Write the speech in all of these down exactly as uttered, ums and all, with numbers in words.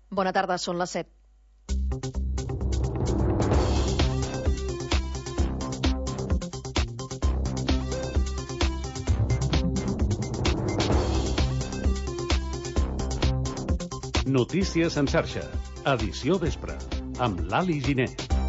Bona tarda, són les set. Notícies en xarxa, edició vespre, amb l'Ali Giner.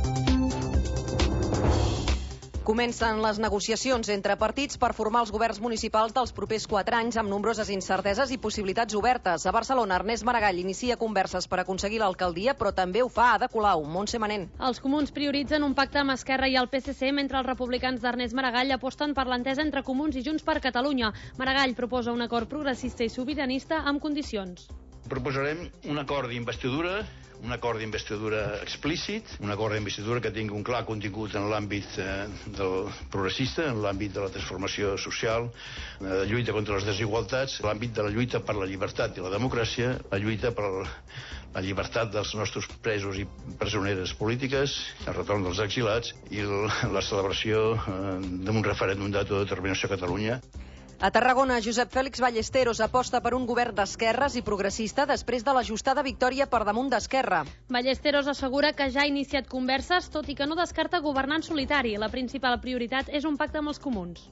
Comencen les negociacions entre partits per formar els governs municipals dels propers quatre anys amb nombroses incerteses i possibilitats obertes. A Barcelona, Ernest Maragall inicia converses per aconseguir l'alcaldia, però també ho fa a Ada Colau. Montse Manent. Els comuns prioritzen un pacte amb Esquerra i el P S C, mentre els republicans d'Ernest Maragall aposten per l'entesa entre Comuns i Junts per Catalunya. Maragall proposa un acord progressista i sobiranista amb condicions. Proposarem un acord d'investidura, un acord d'investidura explícit, un acord d'investidura que tingui un clar contingut en l'àmbit eh, del progressista, en l'àmbit de la transformació social, la lluita contra les desigualtats, l'àmbit de la lluita per la llibertat i la democràcia, la lluita per la llibertat dels nostres presos i presoneres polítiques, el retorn dels exilats i la celebració eh, d'un referèndum d'autodeterminació a Catalunya. A Tarragona, Josep Fèlix Ballesteros aposta per un govern d'esquerres i progressista després de l'ajustada victòria per damunt d'Esquerra. Ballesteros assegura que ja ha iniciat converses, tot i que no descarta governar en solitari. La principal prioritat és un pacte amb els comuns.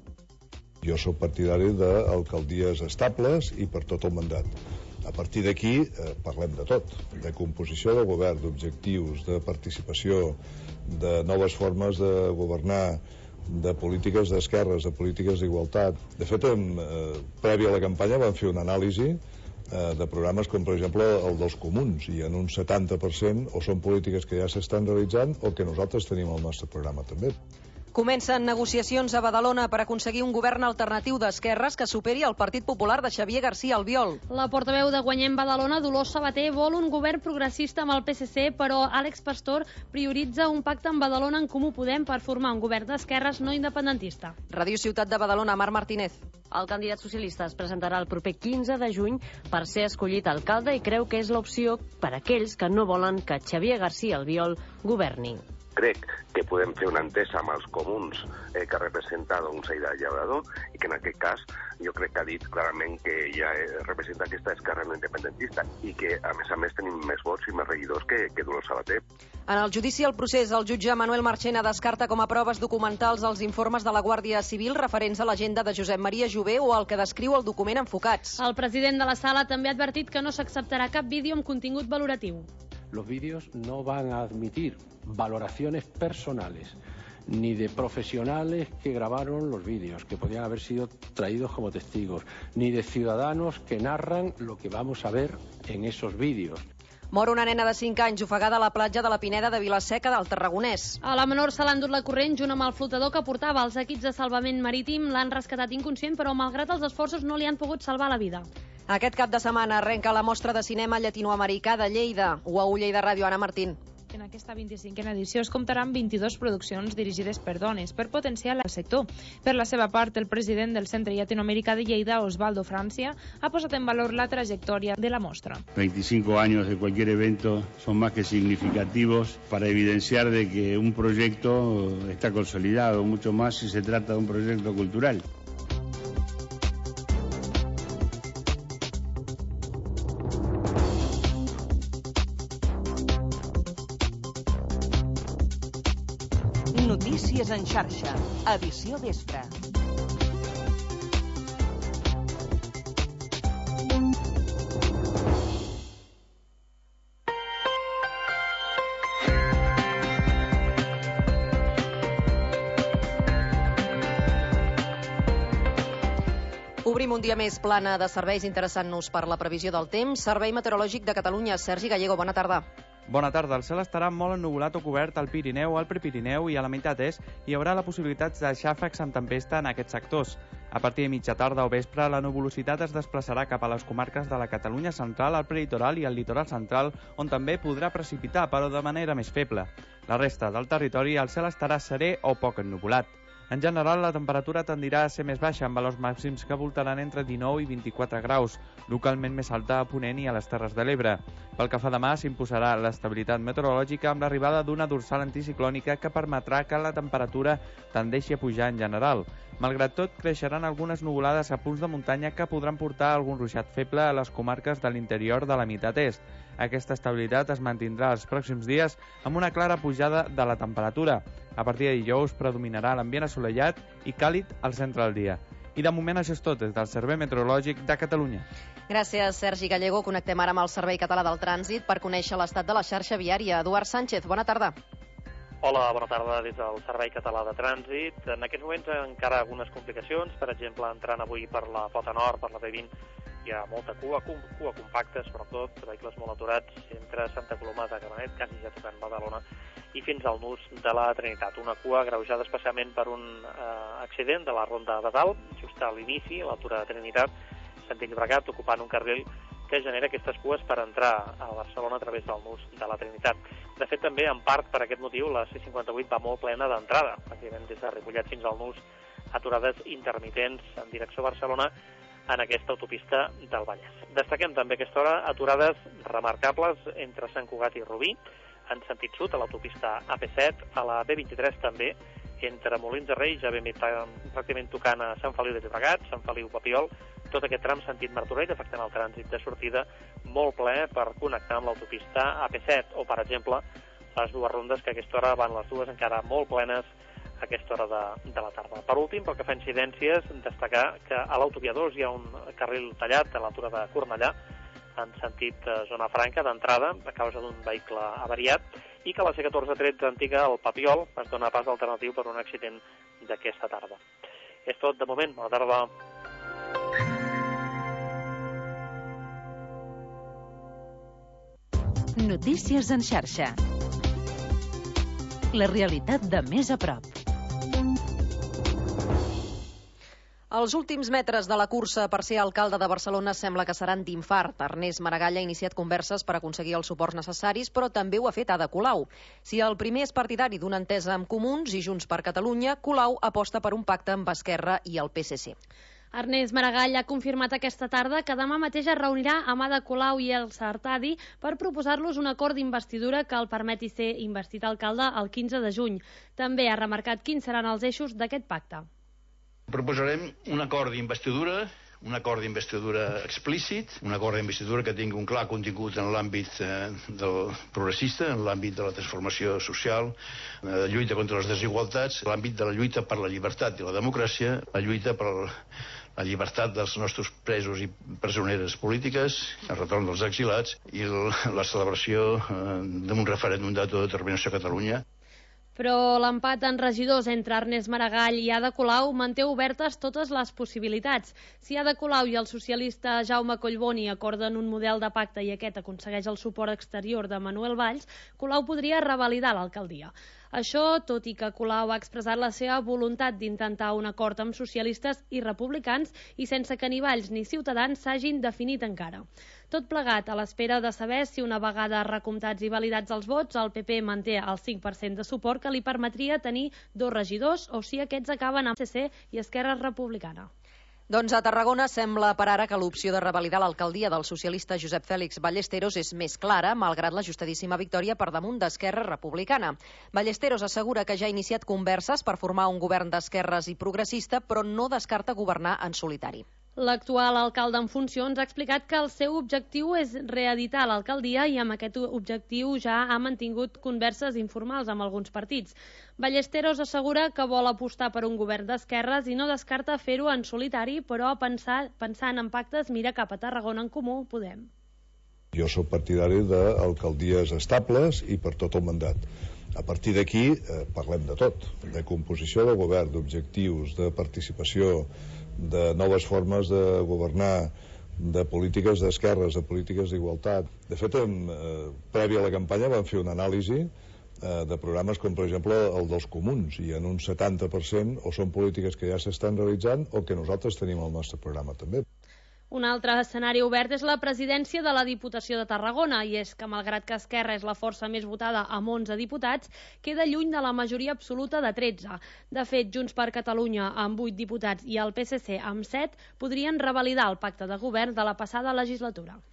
Jo sóc partidari d'alcaldies estables i per tot el mandat. A partir d'aquí eh, parlem de tot, de composició del govern, d'objectius, de participació, de noves formes de governar, de polítiques d'esquerres, de polítiques d'igualtat. De fet, en, eh, previ a la campanya vam fer una anàlisi eh, de programes com, per exemple, el dels comuns, i en un setanta per cent o són polítiques que ja s'estan realitzant o que nosaltres tenim al nostre programa també. Comencen negociacions a Badalona per aconseguir un govern alternatiu d'esquerres que superi el Partit Popular de Xavier García Albiol. La portaveu de Guanyem Badalona, Dolors Sabater, vol un govern progressista amb el P S C, però Àlex Pastor prioritza un pacte amb Badalona en Comú Podem per formar un govern d'esquerres no independentista. Ràdio Ciutat de Badalona, Marc Martínez. El candidat socialista es presentarà el proper quinze de juny per ser escollit alcalde i creu que és l'opció per a aquells que no volen que Xavier García Albiol governi. Crec que podem fer una entesa amb els comuns eh, que representa doncs, Aïda Llaurador i que en aquest cas jo crec que ha dit clarament que ella eh, representa aquesta esquerra no independentista i que a més a més tenim més vots i més regidors que, que Dolors Sabater. En el judici al procés, el jutge Manuel Marchena descarta com a proves documentals els informes de la Guàrdia Civil referents a l'agenda de Josep Maria Jové o el que descriu el document Enfocats. El president de la sala també ha advertit que no s'acceptarà cap vídeo amb contingut valoratiu. Los vídeos no van a admitir valoraciones personales, ni de profesionales que grabaron los vídeos, que podrían haber sido traídos como testigos, ni de ciudadanos que narran lo que vamos a ver en esos vídeos. Mor una nena de cinc anys ofegada a la platja de la Pineda de Vilaseca del Tarragonès. A la menor se l'ha endut la corrent junt amb el flotador que portava. Els equips de salvament marítim l'han rescatat inconscient, però malgrat els esforços no li han pogut salvar la vida. Aquest cap de setmana arrenca la mostra de cinema llatinoamericà de Lleida. U A U Lleida Ràdio, Anna Martín. En aquesta vint-i-cinquena edició es comptaran vint-i-dues produccions dirigides per dones per potenciar el sector. Per la seva part, el president del Centre Llatinoamericà de Lleida, Osvaldo Francia, ha posat en valor la trayectoria de la mostra. veinticinco años de cualquier evento son más que significativos para evidenciar de que un proyecto está consolidado, mucho más si se trata de un proyecto cultural. Notícies en xarxa, edició vespre. Obrim un dia més plana de serveis interessant-nos per la previsió del temps. Servei Meteorològic de Catalunya, Sergi Gallego, bona tarda. Bona tarda. El cel estarà molt ennuvolat o cobert al Pirineu, al Prepirineu i a la meitat est. Hi haurà la possibilitat de xàfecs amb tempesta en aquests sectors. A partir de mitja tarda o vespre, la nuvolositat es desplaçarà cap a les comarques de la Catalunya central, el prelitoral i el litoral central, on també podrà precipitar, però de manera més feble. La resta del territori, el cel estarà serè o poc ennuvolat. En general, la temperatura tendirà a ser més baixa, amb valors màxims que voltaran entre dinou i vint-i-quatre graus, localment més alta a Ponent i a les Terres de l'Ebre. Pel que fa demà, s'imposarà l'estabilitat meteorològica amb l'arribada d'una dorsal anticiclònica que permetrà que la temperatura tendeixi a pujar en general. Malgrat tot, creixeran algunes nuvolades a punts de muntanya que podran portar algun ruixat feble a les comarques de l'interior de la meitat est. Aquesta estabilitat es mantindrà els pròxims dies amb una clara pujada de la temperatura. A partir de dijous predominarà l'ambient assolellat i càlid al centre del dia. I de moment això és tot des del Servei Meteorològic de Catalunya. Gràcies, Sergi Gallego. Connectem ara amb el Servei Català del Trànsit per conèixer l'estat de la xarxa viària. Eduard Sánchez, bona tarda. Hola, bona tarda des del Servei Català de Trànsit. En aquests moments encara algunes complicacions, per exemple, entrant avui per la Pota Nord, per la B vint, hi ha molta cua, cua compacta, sobretot vehicles molt aturats entre Santa Coloma de Gramenet, quasi ja tocant Badalona, i fins al nus de la Trinitat. Una cua agreujada especialment per un eh, accident de la Ronda de Dalt, just a l'inici, a l'altura de Trinitat, sentit Llobregat, ocupant un carril que genera aquestes cues per entrar a Barcelona a través del nus de la Trinitat. De fet, també, en part, per aquest motiu, la C cinquanta-vuit va molt plena d'entrada, pràcticament des de Ripollet fins al nus, aturades intermitents en direcció a Barcelona en aquesta autopista del Vallès. Destaquem també a aquesta hora aturades remarcables entre Sant Cugat i Rubí, en sentit sud, a l'autopista A P set, a la B vint-i-tres també, entre Molins de Rei, ja ben pràcticament tocant a Sant Feliu de Llobregat, Sant Feliu-Papiol, tot aquest tram sentit Martorell, afectant el trànsit de sortida molt ple per connectar amb l'autopista A P set, o, per exemple, les dues rondes que a aquesta hora van les dues encara molt plenes a aquesta hora de, de la tarda. Per últim, pel que fa a incidències, destacar que a l'autovia dos hi ha un carril tallat a l'altura de Cornellà, en sentit eh, zona franca d'entrada, a causa d'un vehicle avariat, i que a la C catorze tretze antiga, al Papiol, es dona pas alternatiu per un accident d'aquesta tarda. És tot de moment. Bona tarda. Notícies en xarxa. La realitat de més a prop. Els últims metres de la cursa per ser alcalde de Barcelona sembla que seran d'infart. Ernest Maragall ha iniciat converses per aconseguir els suports necessaris, però també ho ha fet Ada Colau. Si el primer és partidari d'una entesa amb Comuns i Junts per Catalunya, Colau aposta per un pacte amb Esquerra i el P S C. Ernest Maragall ha confirmat aquesta tarda que demà mateix es reunirà amb Ada Colau i Elsa Artadi per proposar-los un acord d'investidura que el permeti ser investit alcalde el quinze de juny. També ha remarcat quins seran els eixos d'aquest pacte. Proposarem un acord d'investidura, un acord d'investidura explícit, un acord d'investidura que tingui un clar contingut en l'àmbit eh, del progressista, en l'àmbit de la transformació social, de eh, lluita contra les desigualtats, l'àmbit de la lluita per la llibertat i la democràcia, la lluita per la llibertat dels nostres presos i presoneres polítiques, el retorn dels exilats i la celebració eh, d'un referèndum d'autodeterminació a Catalunya. Però l'empat en regidors entre Ernest Maragall i Ada Colau manté obertes totes les possibilitats. Si Ada Colau i el socialista Jaume Collboni acorden un model de pacte i aquest aconsegueix el suport exterior de Manuel Valls, Colau podria revalidar l'alcaldia. Això, tot i que Colau ha expressat la seva voluntat d'intentar un acord amb socialistes i republicans i sense que ni Valls ni Ciutadans s'hagin definit encara. Tot plegat a l'espera de saber si una vegada recomptats i validats els vots, el P P manté el cinc per cent de suport que li permetria tenir dos regidors o si aquests acaben amb P S C i Esquerra Republicana. Doncs a Tarragona sembla per ara que l'opció de revalidar l'alcaldia del socialista Josep Fèlix Ballesteros és més clara, malgrat l'ajustadíssima victòria per damunt d'Esquerra Republicana. Ballesteros assegura que ja ha iniciat converses per formar un govern d'esquerres i progressista, però no descarta governar en solitari. L'actual alcalde en funcions ha explicat que el seu objectiu és reeditar l'alcaldia i amb aquest objectiu ja ha mantingut converses informals amb alguns partits. Ballesteros assegura que vol apostar per un govern d'esquerres i no descarta fer-ho en solitari, però pensar, pensant en pactes mira cap a Tarragona en Comú Podem. Jo soc partidari d'alcaldies estables i per tot el mandat. A partir d'aquí eh, parlem de tot, de composició de govern, d'objectius, de participació, de noves formes de governar, de polítiques d'esquerres, de polítiques d'igualtat. De fet, en, eh, prèvia a la campanya vam fer una anàlisi eh, de programes com, per exemple, el dels comuns, i en un setanta per cent o són polítiques que ja s'estan realitzant o que nosaltres tenim al nostre programa també. Un altre escenari obert és la presidència de la Diputació de Tarragona, i és que, malgrat que Esquerra és la força més votada amb onze diputats, queda lluny de la majoria absoluta de tretze. De fet, Junts per Catalunya, amb vuit diputats, i el P S C, amb set, podrien revalidar el pacte de govern de la passada legislatura.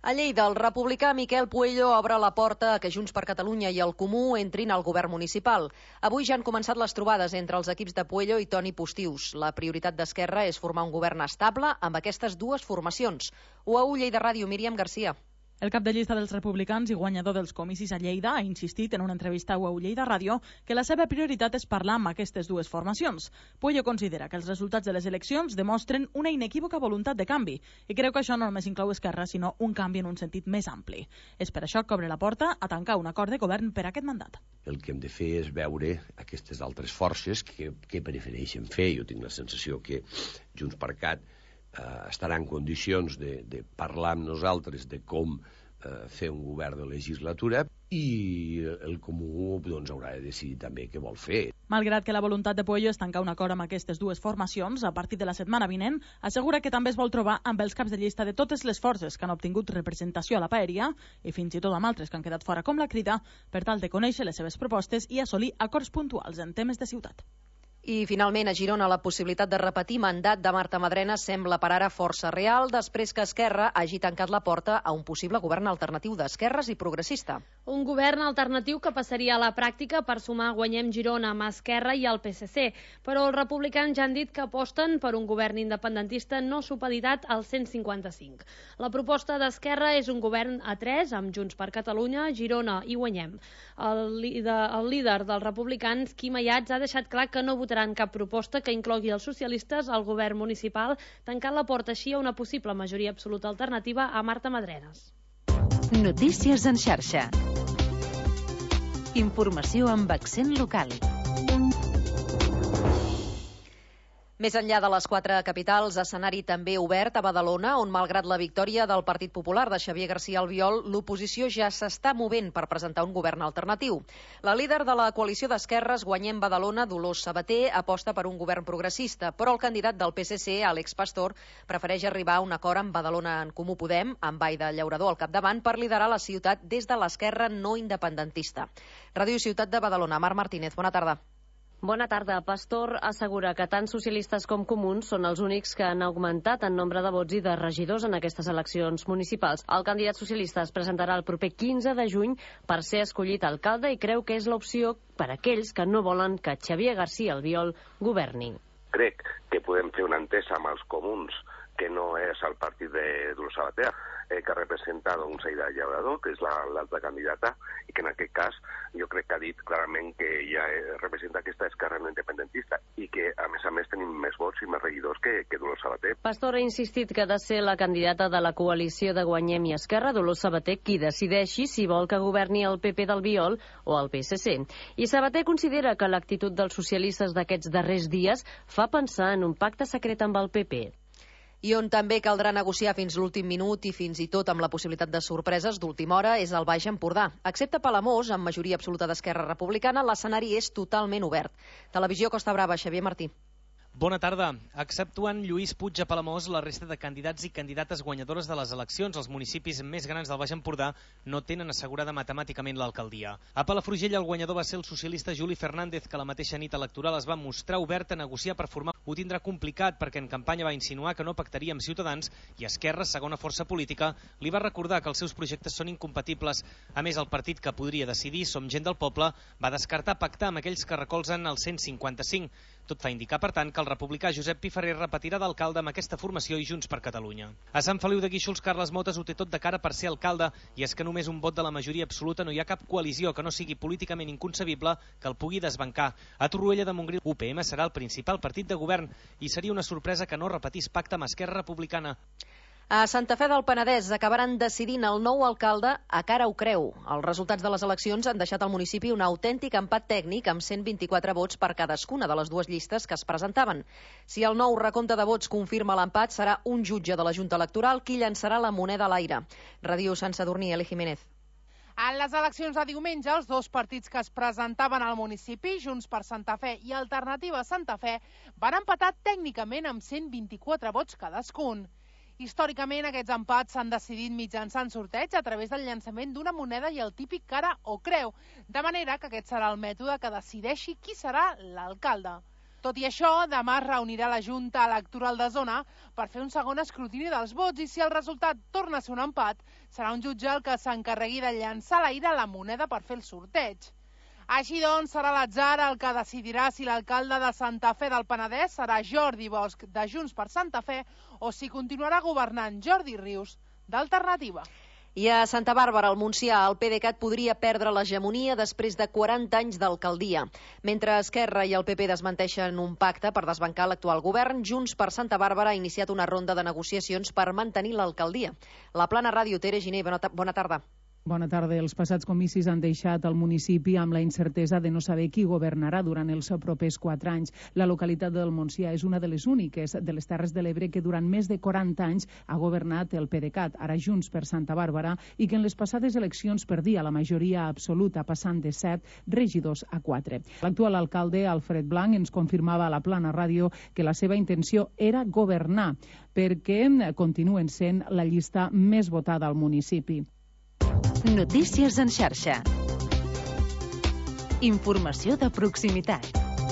A Lleida, el republicà Miquel Puello obre la porta a que Junts per Catalunya i el Comú entrin al govern municipal. Avui ja han començat les trobades entre els equips de Puello i Toni Postius. La prioritat d'Esquerra és formar un govern estable amb aquestes dues formacions. U A U Lleida Ràdio, Míriam Garcia. El cap de llista dels republicans i guanyador dels comicis a Lleida ha insistit en una entrevista a U A U Lleida Ràdio que la seva prioritat és parlar amb aquestes dues formacions. Puello considera que els resultats de les eleccions demostren una inequívoca voluntat de canvi i creu que això no només inclou Esquerra, sinó un canvi en un sentit més ampli. És per això que obre la porta a tancar un acord de govern per a aquest mandat. El que hem de fer és veure aquestes altres forces que, que prefereixen fer. Jo tinc la sensació que Junts per Cat Uh, estarà en condicions de, de parlar amb nosaltres de com uh, fer un govern de legislatura i el Comú doncs, haurà de decidir també què vol fer. Malgrat que la voluntat de Puello és tancar un acord amb aquestes dues formacions, a partir de la setmana vinent, assegura que també es vol trobar amb els caps de llista de totes les forces que han obtingut representació a la paeria i fins i tot amb altres que han quedat fora com la Crida, per tal de conèixer les seves propostes i assolir acords puntuals en temes de ciutat. I, finalment, a Girona, la possibilitat de repetir mandat de Marta Madrena sembla per ara força real, després que Esquerra hagi tancat la porta a un possible govern alternatiu d'esquerres i progressista. Un govern alternatiu que passaria a la pràctica per sumar Guanyem Girona amb Esquerra i el P S C, però els republicans ja han dit que aposten per un govern independentista no supeditat al cent cinquanta-cinc. La proposta d'Esquerra és un govern a tres, amb Junts per Catalunya, Girona i Guanyem. El líder, el líder dels republicans, Quim Ayats, ha deixat clar que no votarà en cap proposta que inclogui els socialistes al govern municipal, tancant la porta així a una possible majoria absoluta alternativa a Marta Madrenes. Notícies en xarxa. Informació amb accent local. Més enllà de les quatre capitals, escenari també obert a Badalona, on, malgrat la victòria del Partit Popular de Xavier García Albiol, l'oposició ja s'està movent per presentar un govern alternatiu. La líder de la coalició d'esquerres Guanyem Badalona, Dolors Sabater, aposta per un govern progressista, però el candidat del P S C, Àlex Pastor, prefereix arribar a un acord amb Badalona en Comú Podem, amb Aida Llaurador al capdavant, per liderar la ciutat des de l'esquerra no independentista. Ràdio Ciutat de Badalona, Mar Martínez, bona tarda. Bona tarda. Pastor assegura que tant socialistes com comuns són els únics que han augmentat en nombre de vots i de regidors en aquestes eleccions municipals. El candidat socialista es presentarà el proper quinze de juny per ser escollit alcalde i creu que és l'opció per a aquells que no volen que Xavier García Albiol governi. Crec que podem fer una entesa amb els comuns que no és el partit de Dolors Sabater, eh, que representa doncs, Aida Llaurador, que és l'altra candidata, i que en aquest cas jo crec que ha dit clarament que ella eh, representa aquesta esquerra no independentista i que, a més a més, tenim més vots i més regidors que, que Dolors Sabater. Pastor ha insistit que ha de ser la candidata de la coalició de Guanyem i Esquerra, Dolors Sabater, qui decideixi si vol que governi el P P d'Albiol o el P S C. I Sabater considera que l'actitud dels socialistes d'aquests darrers dies fa pensar en un pacte secret amb el P P. I on també caldrà negociar fins l'últim minut i fins i tot amb la possibilitat de sorpreses d'última hora és el Baix Empordà. Excepte Palamós, amb majoria absoluta d'Esquerra Republicana, l'escenari és totalment obert. Televisió Costa Brava, Xavier Martí. Bona tarda. Exceptuant Lluís Puig a Palamós, la resta de candidats i candidates guanyadores de les eleccions als municipis més grans del Baix Empordà no tenen assegurada matemàticament l'alcaldia. A Palafrugell el guanyador va ser el socialista Juli Fernández, que la mateixa nit electoral es va mostrar obert a negociar per formar. Ho tindrà complicat perquè en campanya va insinuar que no pactaria amb Ciutadans i Esquerra, segona força política, li va recordar que els seus projectes són incompatibles. A més, el partit que podria decidir, Som Gent del Poble, va descartar pactar amb aquells que recolzen el cent cinquanta-cinc. Tot fa indicar, per tant, que el republicà Josep Piferrer repetirà d'alcalde amb aquesta formació i Junts per Catalunya. A Sant Feliu de Guíxols, Carles Motes ho té tot de cara per ser alcalde, i és que només un vot de la majoria absoluta no hi ha cap coalició que no sigui políticament inconcebible que el pugui desbancar. A Torroella de Montgrí, U P M serà el principal partit de govern i seria una sorpresa que no repetís pacte amb Esquerra Republicana. A Santa Fe del Penedès acabaran decidint el nou alcalde a cara ho creu. Els resultats de les eleccions han deixat al municipi un autèntic empat tècnic amb cent vint-i-quatre vots per cadascuna de les dues llistes que es presentaven. Si el nou recompte de vots confirma l'empat, serà un jutge de la Junta Electoral qui llançarà la moneda a l'aire. Ràdio Sant Sadurní, Eli Jiménez. En les eleccions de diumenge, els dos partits que es presentaven al municipi, Junts per Santa Fe i Alternativa Santa Fe, van empatar tècnicament amb cent vint-i-quatre vots cadascun. Històricament, aquests empats s'han decidit mitjançant sorteig a través del llançament d'una moneda i el típic cara o creu, de manera que aquest serà el mètode que decideixi qui serà l'alcalde. Tot i això, demà es reunirà la Junta Electoral de Zona per fer un segon escrutini dels vots i si el resultat torna a ser un empat, serà un jutge el que s'encarregui de llançar a l'aire la moneda per fer el sorteig. Així doncs, serà l'atzar el que decidirà si l'alcalde de Santa Fe del Penedès serà Jordi Bosch de Junts per Santa Fe o si continuarà governant Jordi Rius d'Alternativa. I a Santa Bàrbara, al Montsià, el PDeCAT podria perdre l'hegemonia després de quaranta anys d'alcaldia. Mentre Esquerra i el P P desmenteixen un pacte per desbancar l'actual govern, Junts per Santa Bàrbara ha iniciat una ronda de negociacions per mantenir l'alcaldia. La Plana Ràdio, Tere Giner, bona tarda. Bona tarda. Els passats comicis han deixat el municipi amb la incertesa de no saber qui governarà durant els propers quatre anys. La localitat del Montsià és una de les úniques de les Terres de l'Ebre que durant més de quaranta anys ha governat el PDeCAT, ara Junts per Santa Bàrbara, i que en les passades eleccions perdia la majoria absoluta, passant de set regidors a quatre. L'actual alcalde, Alfred Blanc, ens confirmava a la Plana Ràdio que la seva intenció era governar, perquè continuen sent la llista més votada al municipi. Notícies en xarxa. Informació de proximitat.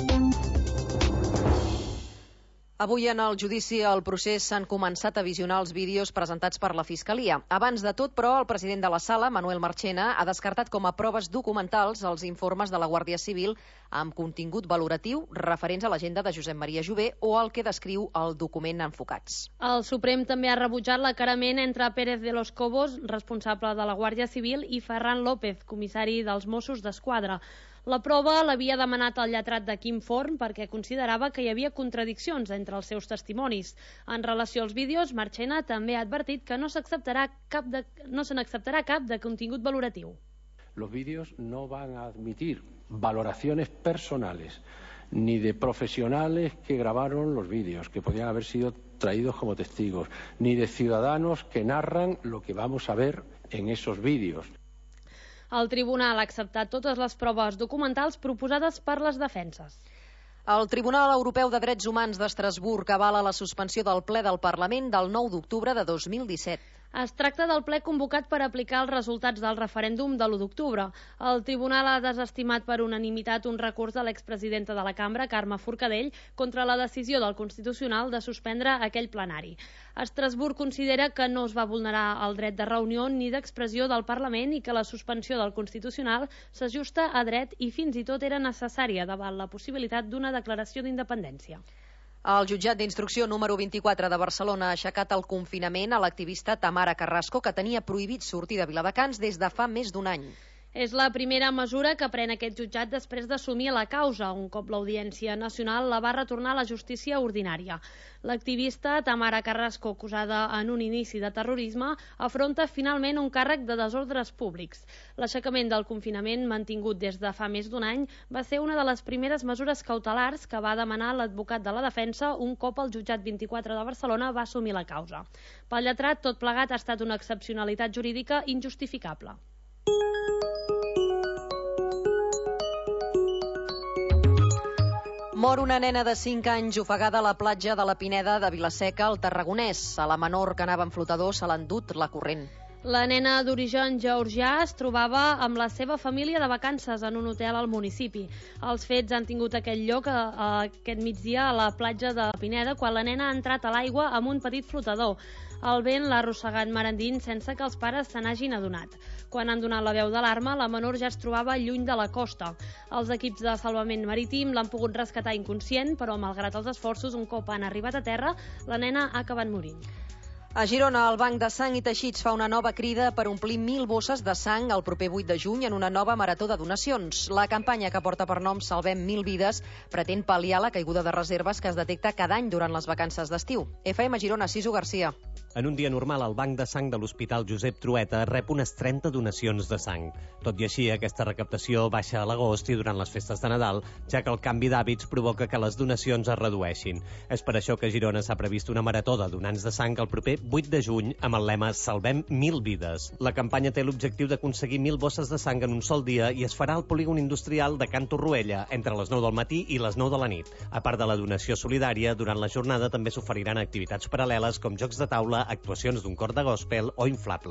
Avui en el judici al procés s'han començat a visionar els vídeos presentats per la Fiscalia. Abans de tot, però, el president de la sala, Manuel Marchena, ha descartat com a proves documentals els informes de la Guàrdia Civil amb contingut valoratiu referents a l'agenda de Josep Maria Jové o el que descriu el document Enfocats. El Suprem també ha rebutjat l'acarament entre Pérez de los Cobos, responsable de la Guàrdia Civil, i Ferran López, comissari dels Mossos d'Esquadra. La prova l'havia demanat el lletrat de Quim Forn perquè considerava que hi havia contradiccions entre els seus testimonis. En relació als vídeos, Marchena també ha advertit que no s'acceptarà cap de, no se n'acceptarà cap de contingut valoratiu. Los vídeos no van a admitir valoraciones personales ni de profesionales que grabaron los vídeos, que podían haber sido traídos como testigos, ni de ciudadanos que narran lo que vamos a ver en esos vídeos. El tribunal ha acceptat totes les proves documentals proposades per les defenses. El Tribunal Europeu de Drets Humans d'Estrasburg avala la suspensió del ple del Parlament del nou d'octubre de dos mil disset. Es tracta del ple convocat per aplicar els resultats del referèndum de l'u d'octubre. El tribunal ha desestimat per unanimitat un recurs de l'expresidenta de la cambra, Carme Forcadell, contra la decisió del Constitucional de suspendre aquell plenari. Estrasburg considera que no es va vulnerar el dret de reunió ni d'expressió del Parlament i que la suspensió del Constitucional s'ajusta a dret i fins i tot era necessària davant la possibilitat d'una declaració d'independència. El jutjat d'instrucció número vint-i-quatre de Barcelona ha aixecat el confinament a l'activista Tamara Carrasco, que tenia prohibit sortir de Viladecans des de fa més d'un any. És la primera mesura que pren aquest jutjat després d'assumir la causa, un cop l'Audiència Nacional la va retornar a la justícia ordinària. L'activista Tamara Carrasco, acusada en un inici de terrorisme, afronta finalment un càrrec de desordres públics. L'aixecament del confinament, mantingut des de fa més d'un any, va ser una de les primeres mesures cautelars que va demanar l'advocat de la defensa un cop el jutjat vint-i-quatre de Barcelona va assumir la causa. Pel lletrat, tot plegat ha estat una excepcionalitat jurídica injustificable. Mor una nena de cinc anys ofegada a la platja de la Pineda de Vilaseca, al Tarragonès. A la menor que anava en flotador se l'ha endut la corrent. La nena d'origen georgià es trobava amb la seva família de vacances en un hotel al municipi. Els fets han tingut aquell lloc a, a aquest migdia a la platja de Pineda quan la nena ha entrat a l'aigua amb un petit flotador. El vent l'ha arrossegat mar endins sense que els pares se n'hagin adonat. Quan han donat la veu d'alarma, la menor ja es trobava lluny de la costa. Els equips de salvament marítim l'han pogut rescatar inconscient, però malgrat els esforços, un cop han arribat a terra, la nena ha acabat morint. A Girona, el Banc de Sang i Teixits fa una nova crida per omplir mil bosses de sang el proper vuit de juny en una nova marató de donacions. La campanya, que porta per nom Salvem mil vides, pretén pal·liar la caiguda de reserves que es detecta cada any durant les vacances d'estiu. F M Girona, Sisu Garcia. En un dia normal, el Banc de Sang de l'Hospital Josep Trueta rep unes trenta donacions de sang. Tot i així, aquesta recaptació baixa a l'agost i durant les festes de Nadal, ja que el canvi d'hàbits provoca que les donacions es redueixin. És per això que a Girona s'ha previst una marató de donants de sang el proper vuit de juny amb el lema Salvem mil vides. La campanya té l'objectiu d'aconseguir mil bosses de sang en un sol dia i es farà al polígon industrial de Can Torroella entre les nou del matí i les nou de la nit. A part de la donació solidària, durant la jornada també s'oferiran activitats paral·leles com jocs de taula, actuacions d'un cor de gospel o inflables.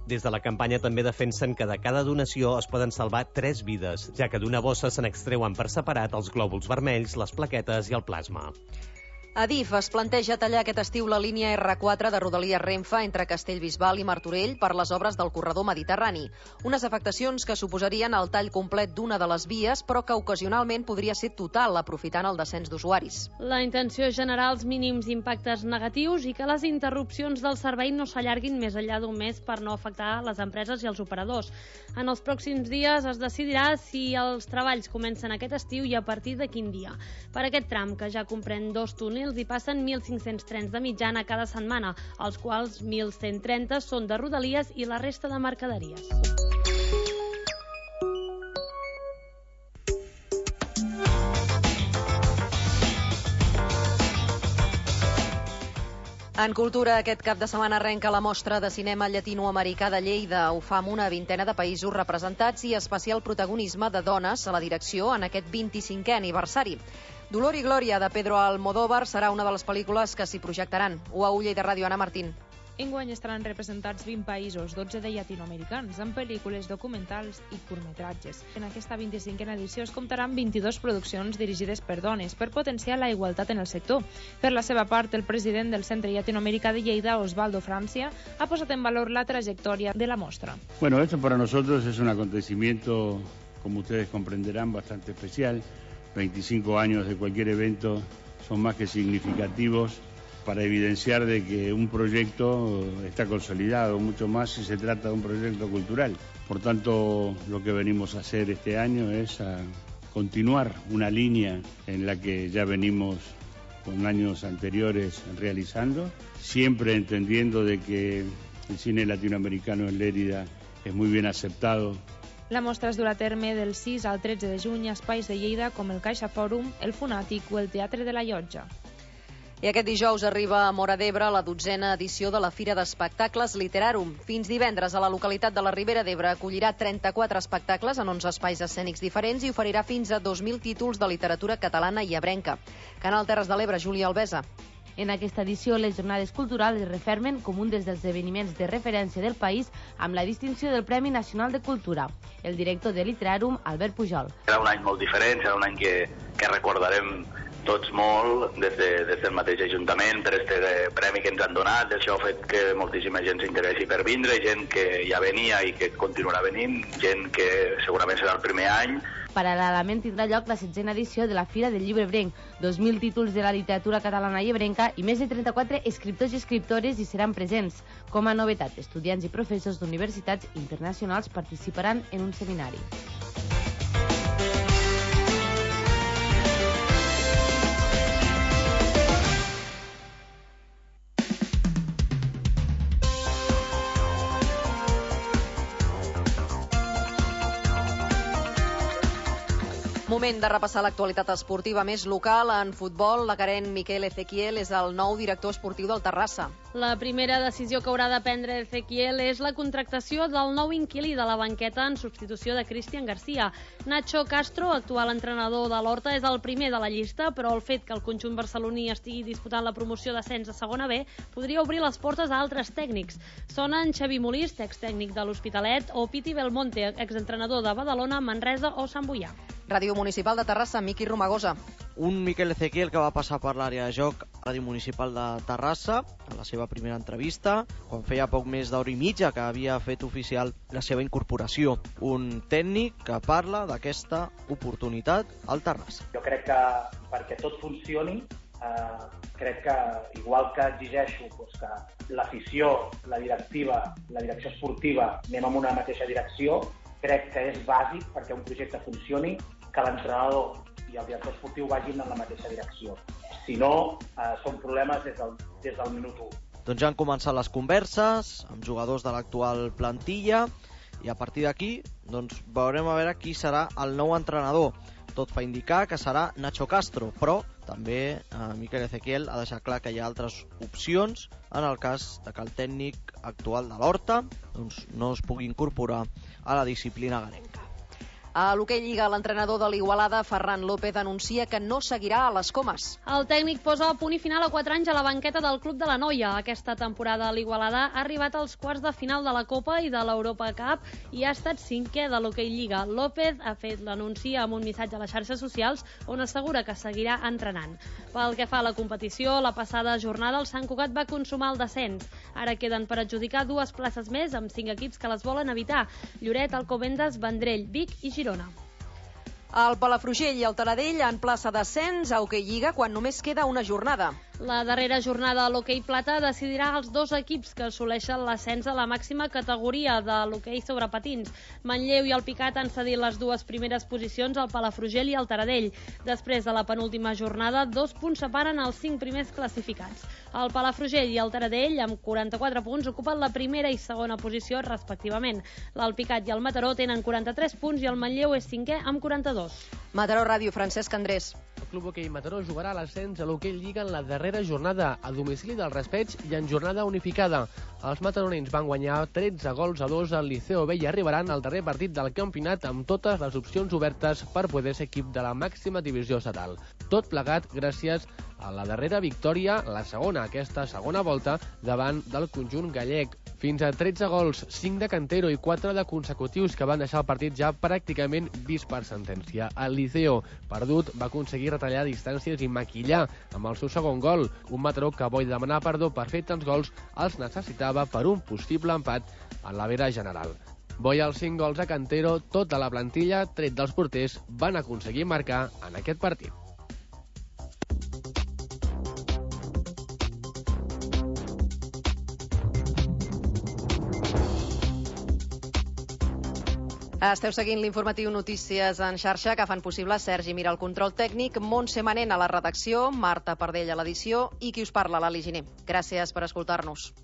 Des de la campanya també defensen que de cada donació es poden salvar tres vides, ja que d'una bossa se n'extreuen per separat els glòbuls vermells, les plaquetes i el plasma. Adif es planteja tallar aquest estiu la línia erre quatre de Rodalies Renfe entre Castellbisbal i Martorell per les obres del corredor mediterrani. Unes afectacions que suposarien el tall complet d'una de les vies, però que ocasionalment podria ser total, aprofitant el descens d'usuaris. La intenció és generar els mínims impactes negatius i que les interrupcions del servei no s'allarguin més enllà d'un mes per no afectar les empreses i els operadors. En els pròxims dies es decidirà si els treballs comencen aquest estiu i a partir de quin dia. Per aquest tram, que ja comprèn dos túnels, hi passen mil cinc-cents trens de mitjana cada setmana, els quals mil cent trenta són de Rodalies i la resta de mercaderies. En cultura, aquest cap de setmana arrenca la mostra de cinema llatinoamericà de Lleida. Ho fa amb una vintena de països representats i especial protagonisme de dones a la direcció en aquest vint-i-cinquè aniversari. Dolor i Glòria, de Pedro Almodóvar, serà una de les pel·lícules que s'hi projectaran. U A U Lleida Ràdio, Anna Martín. Enguany estaran representats vint països, dotze de llatinoamericans, amb pel·lícules, documentals i curtmetratges. En aquesta vint-i-cinquena edició es comptarà amb vint-i-dues produccions dirigides per dones per potenciar la igualtat en el sector. Per la seva part, el president del Centre Llatinoamericà de Lleida, Osvaldo Francia, ha posat en valor la trayectoria de la mostra. Bueno, esto para nosotros es un acontecimiento, como ustedes comprenderán, bastante especial. veinticinco años de cualquier evento son más que significativos para evidenciar de que un proyecto está consolidado, mucho más si se trata de un proyecto cultural. Por tanto, lo que venimos a hacer este año es a continuar una línea en la que ya venimos con años anteriores realizando, siempre entendiendo de que el cine latinoamericano en Lérida es muy bien aceptado. La mostra es durà a terme del sis al tretze de juny a espais de Lleida com el Caixa Fòrum, el Fonàtic o el Teatre de la Llotja. I aquest dijous arriba a Móra d'Ebre la dotzena edició de la Fira d'Espectacles Literarum. Fins divendres a la localitat de la Ribera d'Ebre acollirà trenta-quatre espectacles en onze espais escènics diferents i oferirà fins a dos mil títols de literatura catalana i ebrenca. Canal Terres de l'Ebre, Júlia Albesa. En aquesta edició, les jornades culturals es refermen com un dels esdeveniments de referència del país amb la distinció del Premi Nacional de Cultura. El director de Literarum, Albert Pujol. Era un any molt diferent, era un any que, que recordarem tots molt des, de, des del mateix Ajuntament per aquest premi que ens han donat. Això ha fet que moltíssima gent s'interessi per vindre, gent que ja venia i que continuarà venint, gent que segurament serà el primer any. Paral·lelament tindrà lloc la setzena edició de la Fira del Llibre Ebrenc, dos mil títols de la literatura catalana i ebrenca i més de trenta-quatre escriptors i escriptores hi seran presents. Com a novetat, estudiants i professors d'universitats internacionals participaran en un seminari. Moment de repassar l'actualitat esportiva més local. En futbol, l'acarent Miquel Ezequiel és el nou director esportiu del Terrassa. La primera decisió que haurà de prendre Ezequiel és la contractació del nou inquilí de la banqueta en substitució de Cristian García. Nacho Castro, actual entrenador de l'Horta, és el primer de la llista, però el fet que el conjunt barceloní estigui disputant la promoció d'ascens a segona B podria obrir les portes a altres tècnics. Sonen Xavi Molist, extècnic de l'Hospitalet, o Piti Belmonte, exentrenador de Badalona, Manresa o Sant Boià. Ràdio Municipal de Terrassa, Miqui Romagosa. Un Miquel Ezequiel que va passar per l'àrea de joc a Ràdio Municipal de Terrassa, a la seva primera entrevista, quan feia poc més d'hora i mitja que havia fet oficial la seva incorporació. Un tècnic que parla d'aquesta oportunitat al Terrassa. Jo crec que perquè tot funcioni, eh, crec que igual que exigeixo doncs, que l'afició, la directiva, la direcció esportiva anem en una mateixa direcció, crec que és bàsic perquè un projecte funcioni que l'entrenador i el director esportiu vagin en la mateixa direcció. Si no, eh, són problemes des del, des del minut u. Doncs ja han començat les converses amb jugadors de l'actual plantilla i a partir d'aquí doncs, veurem a veure qui serà el nou entrenador. Tot fa indicar que serà Nacho Castro, però també eh, Miquel Ezequiel ha deixat clar que hi ha altres opcions en el cas de que el tècnic actual de l'Horta doncs, no es pugui incorporar a la disciplina garenca. A l'hoquei Lliga, l'entrenador de l'Igualada, Ferran López, anuncia que no seguirà a les Comes. El tècnic posa a punt i final a quatre anys a la banqueta del Club de la Noia. Aquesta temporada l'Igualada ha arribat als quarts de final de la Copa i de l'Europa Cup i ha estat cinquè de l'hoquei Lliga. López ha fet l'anunci amb un missatge a les xarxes socials on assegura que seguirà entrenant. Pel que fa a la competició, la passada jornada el Sant Cugat va consumar el descens. Ara queden per adjudicar dues places més amb cinc equips que les volen evitar: Lloret, Alcobendas, Vendrell, Vic i Girona. El Palafrugell i el Taradell en plaça d'ascens a hoquei Lliga quan només queda una jornada. La darrera jornada a l'hoquei plata decidirà els dos equips que assoleixen l'ascens a la màxima categoria de l'hoquei sobre patins. Manlleu i el Picat han cedit les dues primeres posicions al Palafrugell i al Taradell. Després de la penúltima jornada, dos punts separen els cinc primers classificats. El Palafrugell i el Taradell, amb quaranta-quatre punts, ocupen la primera i segona posició respectivament. L'Alpicat i el Mataró tenen quaranta-tres punts i el Manlleu és cinquè amb quaranta-dos. Mataró Ràdio, Francesc Andrés. El Club Hoquei Mataró jugarà l'ascens a l'hoquei Lliga en la darrera jornada, a domicili del Raspeig i en jornada unificada. Els mataronins van guanyar tretze gols a dos al Liceo B i arribaran al darrer partit del campionat amb totes les opcions obertes per poder ser equip de la màxima divisió estatal. Tot plegat gràcies a la darrera victòria, la segona, aquesta segona volta, davant del conjunt gallec. Fins a tretze gols, cinc de Cantero i quatre de consecutius que van deixar el partit ja pràcticament vist per sentència. El Liceo, perdut, va aconseguir retallar distàncies i maquillar amb el seu segon gol. Un Mataró que vol demanar perdó per fer tants gols els necessitava per un possible empat en la vera general. Boi els cinc gols a Cantero, tota la plantilla, tret dels porters, van aconseguir marcar en aquest partit. Esteu seguint l'informatiu Notícies en xarxa que fan possible Sergi Mira al control tècnic, Montse Manent a la redacció, Marta Pardell a l'edició i qui us parla, l'Ali Giner. Gràcies per escoltar-nos.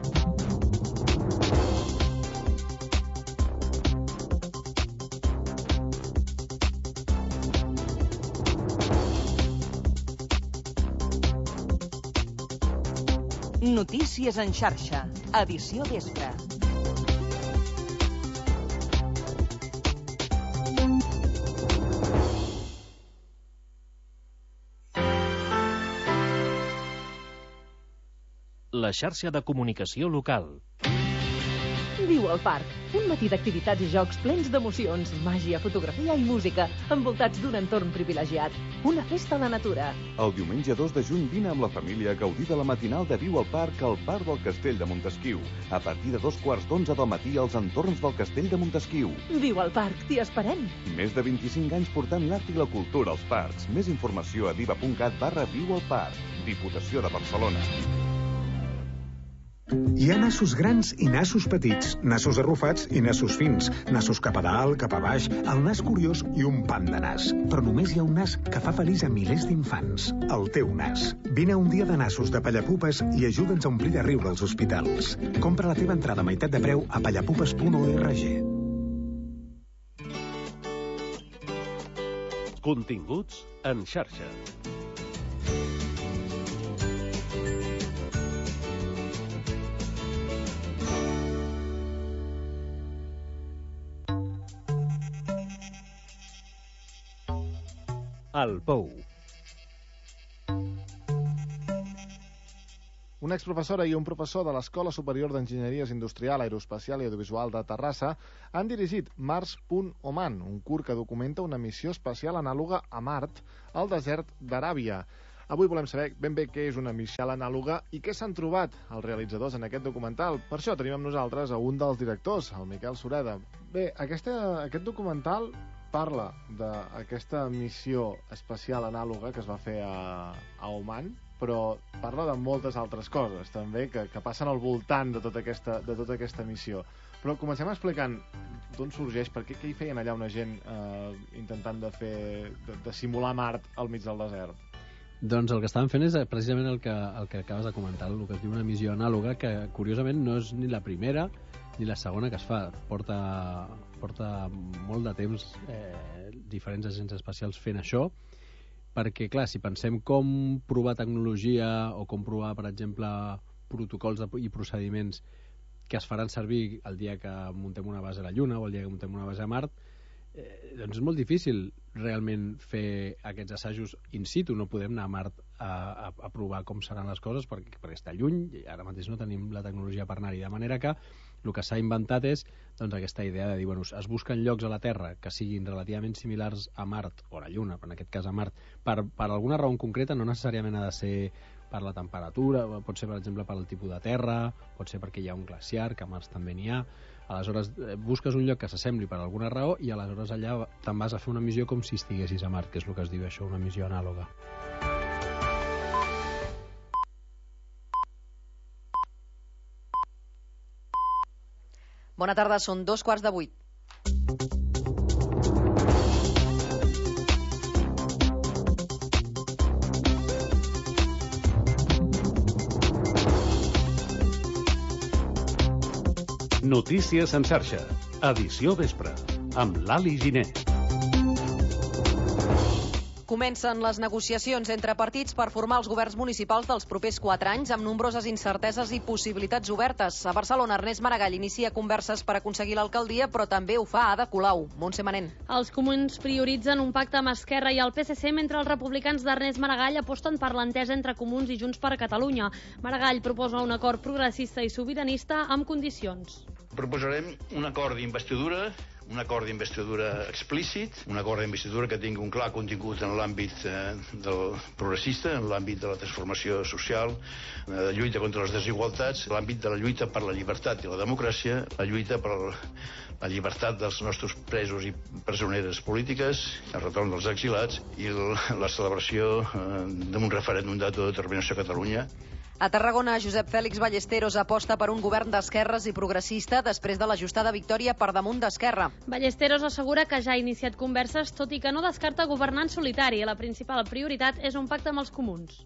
Notícies en xarxa, edició vespre. La xarxa de comunicació local. Viu al parc. Un matí d'activitats i jocs plens d'emocions, màgia, fotografia i música, envoltats d'un entorn privilegiat. Una festa a la natura. El diumenge dos de juny vine amb la família a gaudir de la matinal de Viu al Parc al Parc del Castell de Montesquiu. A partir de dos quarts d'onze del matí als entorns del Castell de Montesquiu. Viu al Parc, t'hi esperem. Més de vint-i-cinc anys portant l'art i la cultura als parcs. Més informació a diva punt cat barra Viu al Parc. Diputació de Barcelona. Hi ha nassos grans i nassos petits, nassos arrufats i nassos fins, nassos cap a dalt, cap a baix, el nas curiós i un pam de nas. Però només hi ha un nas que fa feliç a milers d'infants, el teu nas. Vine un dia de nassos de Pallapupes i ajuda'ns a omplir de riure els hospitals. Compra la teva entrada a meitat de preu a pallapupes punt org. Continguts en xarxa. El Pou. Una exprofessora i un professor de l'Escola Superior d'Enginyeries Industrial, Aeroespacial i Audiovisual de Terrassa han dirigit Mars punt Oman, un curt que documenta una missió espacial anàloga a Mart, al desert d'Aràbia. Avui volem saber ben bé què és una missió anàloga i què s'han trobat els realitzadors en aquest documental. Per això tenim amb nosaltres a un dels directors, el Miquel Sureda. Bé, aquesta, aquest documental parla d'aquesta missió espacial anàloga que es va fer a, a Oman, però parla de moltes altres coses també que, que passen al voltant de tota aquesta, de tota aquesta missió. Però comencem explicant d'on sorgeix, per què, què hi feien allà una gent eh, intentant de, fer, de, de simular Mart al mig del desert? Doncs el que estaven fent és precisament el que, el que acabes de comentar, el que es diu una missió anàloga, que curiosament no és ni la primera ni la segona que es fa. Porta, porta molt de temps eh, diferents agents espacials fent això, perquè, clar, si pensem com provar tecnologia o com provar, per exemple, protocols de, i procediments que es faran servir el dia que muntem una base a la Lluna o el dia que muntem una base a Mart, eh, doncs és molt difícil realment fer aquests assajos in situ. No podem anar a Mart a, a, a provar com seran les coses perquè, perquè està lluny i ara mateix no tenim la tecnologia per anar-hi, de manera que el que s'ha inventat és doncs, aquesta idea de dir, bueno, es busquen llocs a la Terra que siguin relativament similars a Mart o a la Lluna, però en aquest cas a Mart, per, per alguna raó concreta, no necessàriament ha de ser per la temperatura, pot ser per exemple per el tipus de terra, pot ser perquè hi ha un glaciar, que a Mars també n'hi ha. Aleshores busques un lloc que s'assembli per alguna raó i aleshores allà te'n vas a fer una missió com si estiguessis a Mart, que és el que es diu això, una missió anàloga. Bona tarda, són dos quarts de vuit. Notícies en xarxa, edició vespre, amb l'Ali Giner. Comencen les negociacions entre partits per formar els governs municipals dels propers quatre anys amb nombroses incerteses i possibilitats obertes. A Barcelona, Ernest Maragall inicia converses per aconseguir l'alcaldia, però també ho fa a Ada Colau. Montse Manent. Els comuns prioritzen un pacte amb Esquerra i el P S C, mentre els republicans d'Ernest Maragall aposten per l'entesa entre Comuns i Junts per Catalunya. Maragall proposa un acord progressista i sobiranista amb condicions. Proposarem un acord d'investidura, un acord d'investidura explícit, un acord d'investidura que tingui un clar contingut en l'àmbit eh, del progressista, en l'àmbit de la transformació social, eh, de lluita contra les desigualtats, l'àmbit de la lluita per la llibertat i la democràcia, la lluita per la llibertat dels nostres presos i presoneres polítiques, el retorn dels exilats i la celebració eh, d'un referèndum d'autodeterminació a Catalunya. A Tarragona, Josep Fèlix Ballesteros aposta per un govern d'esquerres i progressista després de l'ajustada victòria per damunt d'Esquerra. Ballesteros assegura que ja ha iniciat converses, tot i que no descarta governar en solitari. La principal prioritat és un pacte amb els comuns.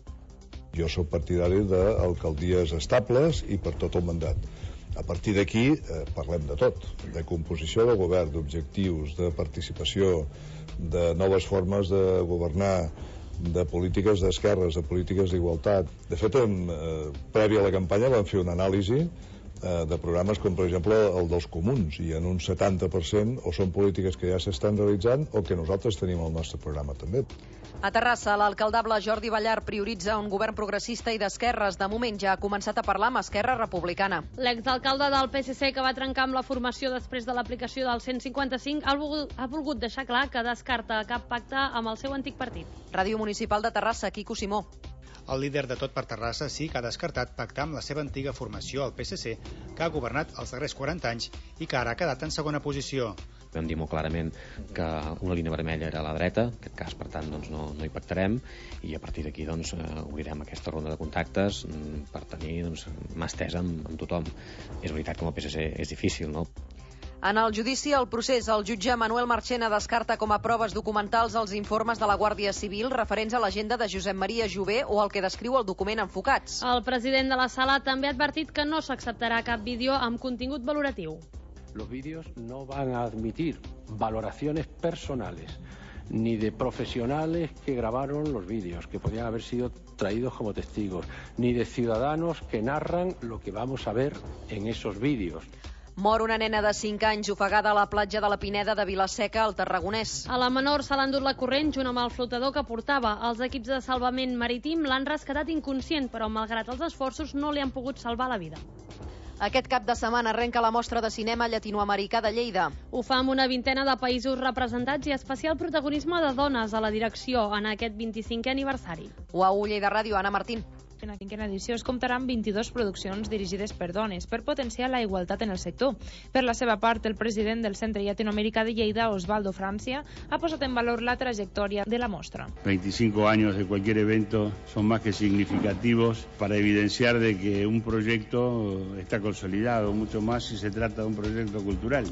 Jo sóc partidari d'alcaldies estables i per tot el mandat. A partir d'aquí eh, parlem de tot, de composició de govern, d'objectius, de participació, de noves formes de governar, de polítiques d'esquerres, de polítiques d'igualtat. De fet, en, eh, previ a la campanya vam fer una anàlisi eh, de programes com, per exemple, el dels comuns, i en un setanta per cent o són polítiques que ja s'estan realitzant o que nosaltres tenim al nostre programa també. A Terrassa, l'alcaldable Jordi Ballar prioritza un govern progressista i d'esquerres. De moment ja ha començat a parlar amb Esquerra Republicana. L'exalcalde del P S C, que va trencar amb la formació després de l'aplicació del cent cinquanta-cinc, ha volgut, ha volgut deixar clar que descarta cap pacte amb el seu antic partit. Ràdio Municipal de Terrassa, Quico Simó. El líder de Tot per Terrassa sí que ha descartat pactar amb la seva antiga formació, el P S C, que ha governat els darrers quaranta anys i que ara ha quedat en segona posició. Vam dir molt clarament que una línia vermella era a la dreta, en aquest cas, per tant, doncs, no, no hi pactarem, i a partir d'aquí doncs, obrirem aquesta ronda de contactes per tenir doncs, mà estesa amb, amb tothom. És veritat que amb el P S C és difícil, no? En el judici, el procés, el jutge Manuel Marchena descarta com a proves documentals els informes de la Guàrdia Civil referents a l'agenda de Josep Maria Jové o el que descriu el document Enfocats. El president de la sala també ha advertit que no s'acceptarà cap vídeo amb contingut valoratiu. Los vídeos no van a admitir valoraciones personales ni de profesionales que grabaron los vídeos, que podían haber sido traídos como testigos, ni de ciudadanos que narran lo que vamos a ver en esos vídeos. Mor una nena de cinc anys ofegada a la platja de la Pineda de Vilaseca, al Tarragonès. A la menor se l'ha endut la corrent junt amb el flotador que portava. Els equips de salvament marítim l'han rescatat inconscient, però malgrat els esforços no li han pogut salvar la vida. Aquest cap de setmana arrenca la mostra de cinema llatinoamericà de Lleida. Ho fa amb una vintena de països representats i especial protagonisme de dones a la direcció en aquest vint-i-cinquè aniversari. U A U Lleida Ràdio, Anna Martín. En la cinquena edició es comptarà amb vint-i-dues produccions dirigides per dones per potenciar la igualtat en el sector. Per la seva part, el president del Centre Llatinoamericà de Lleida, Osvaldo Francia, ha posat en valor la trayectoria de la mostra. veinticinco años de cualquier evento son más que significativos para evidenciar de que un proyecto está consolidado, mucho más si se trata de un proyecto cultural.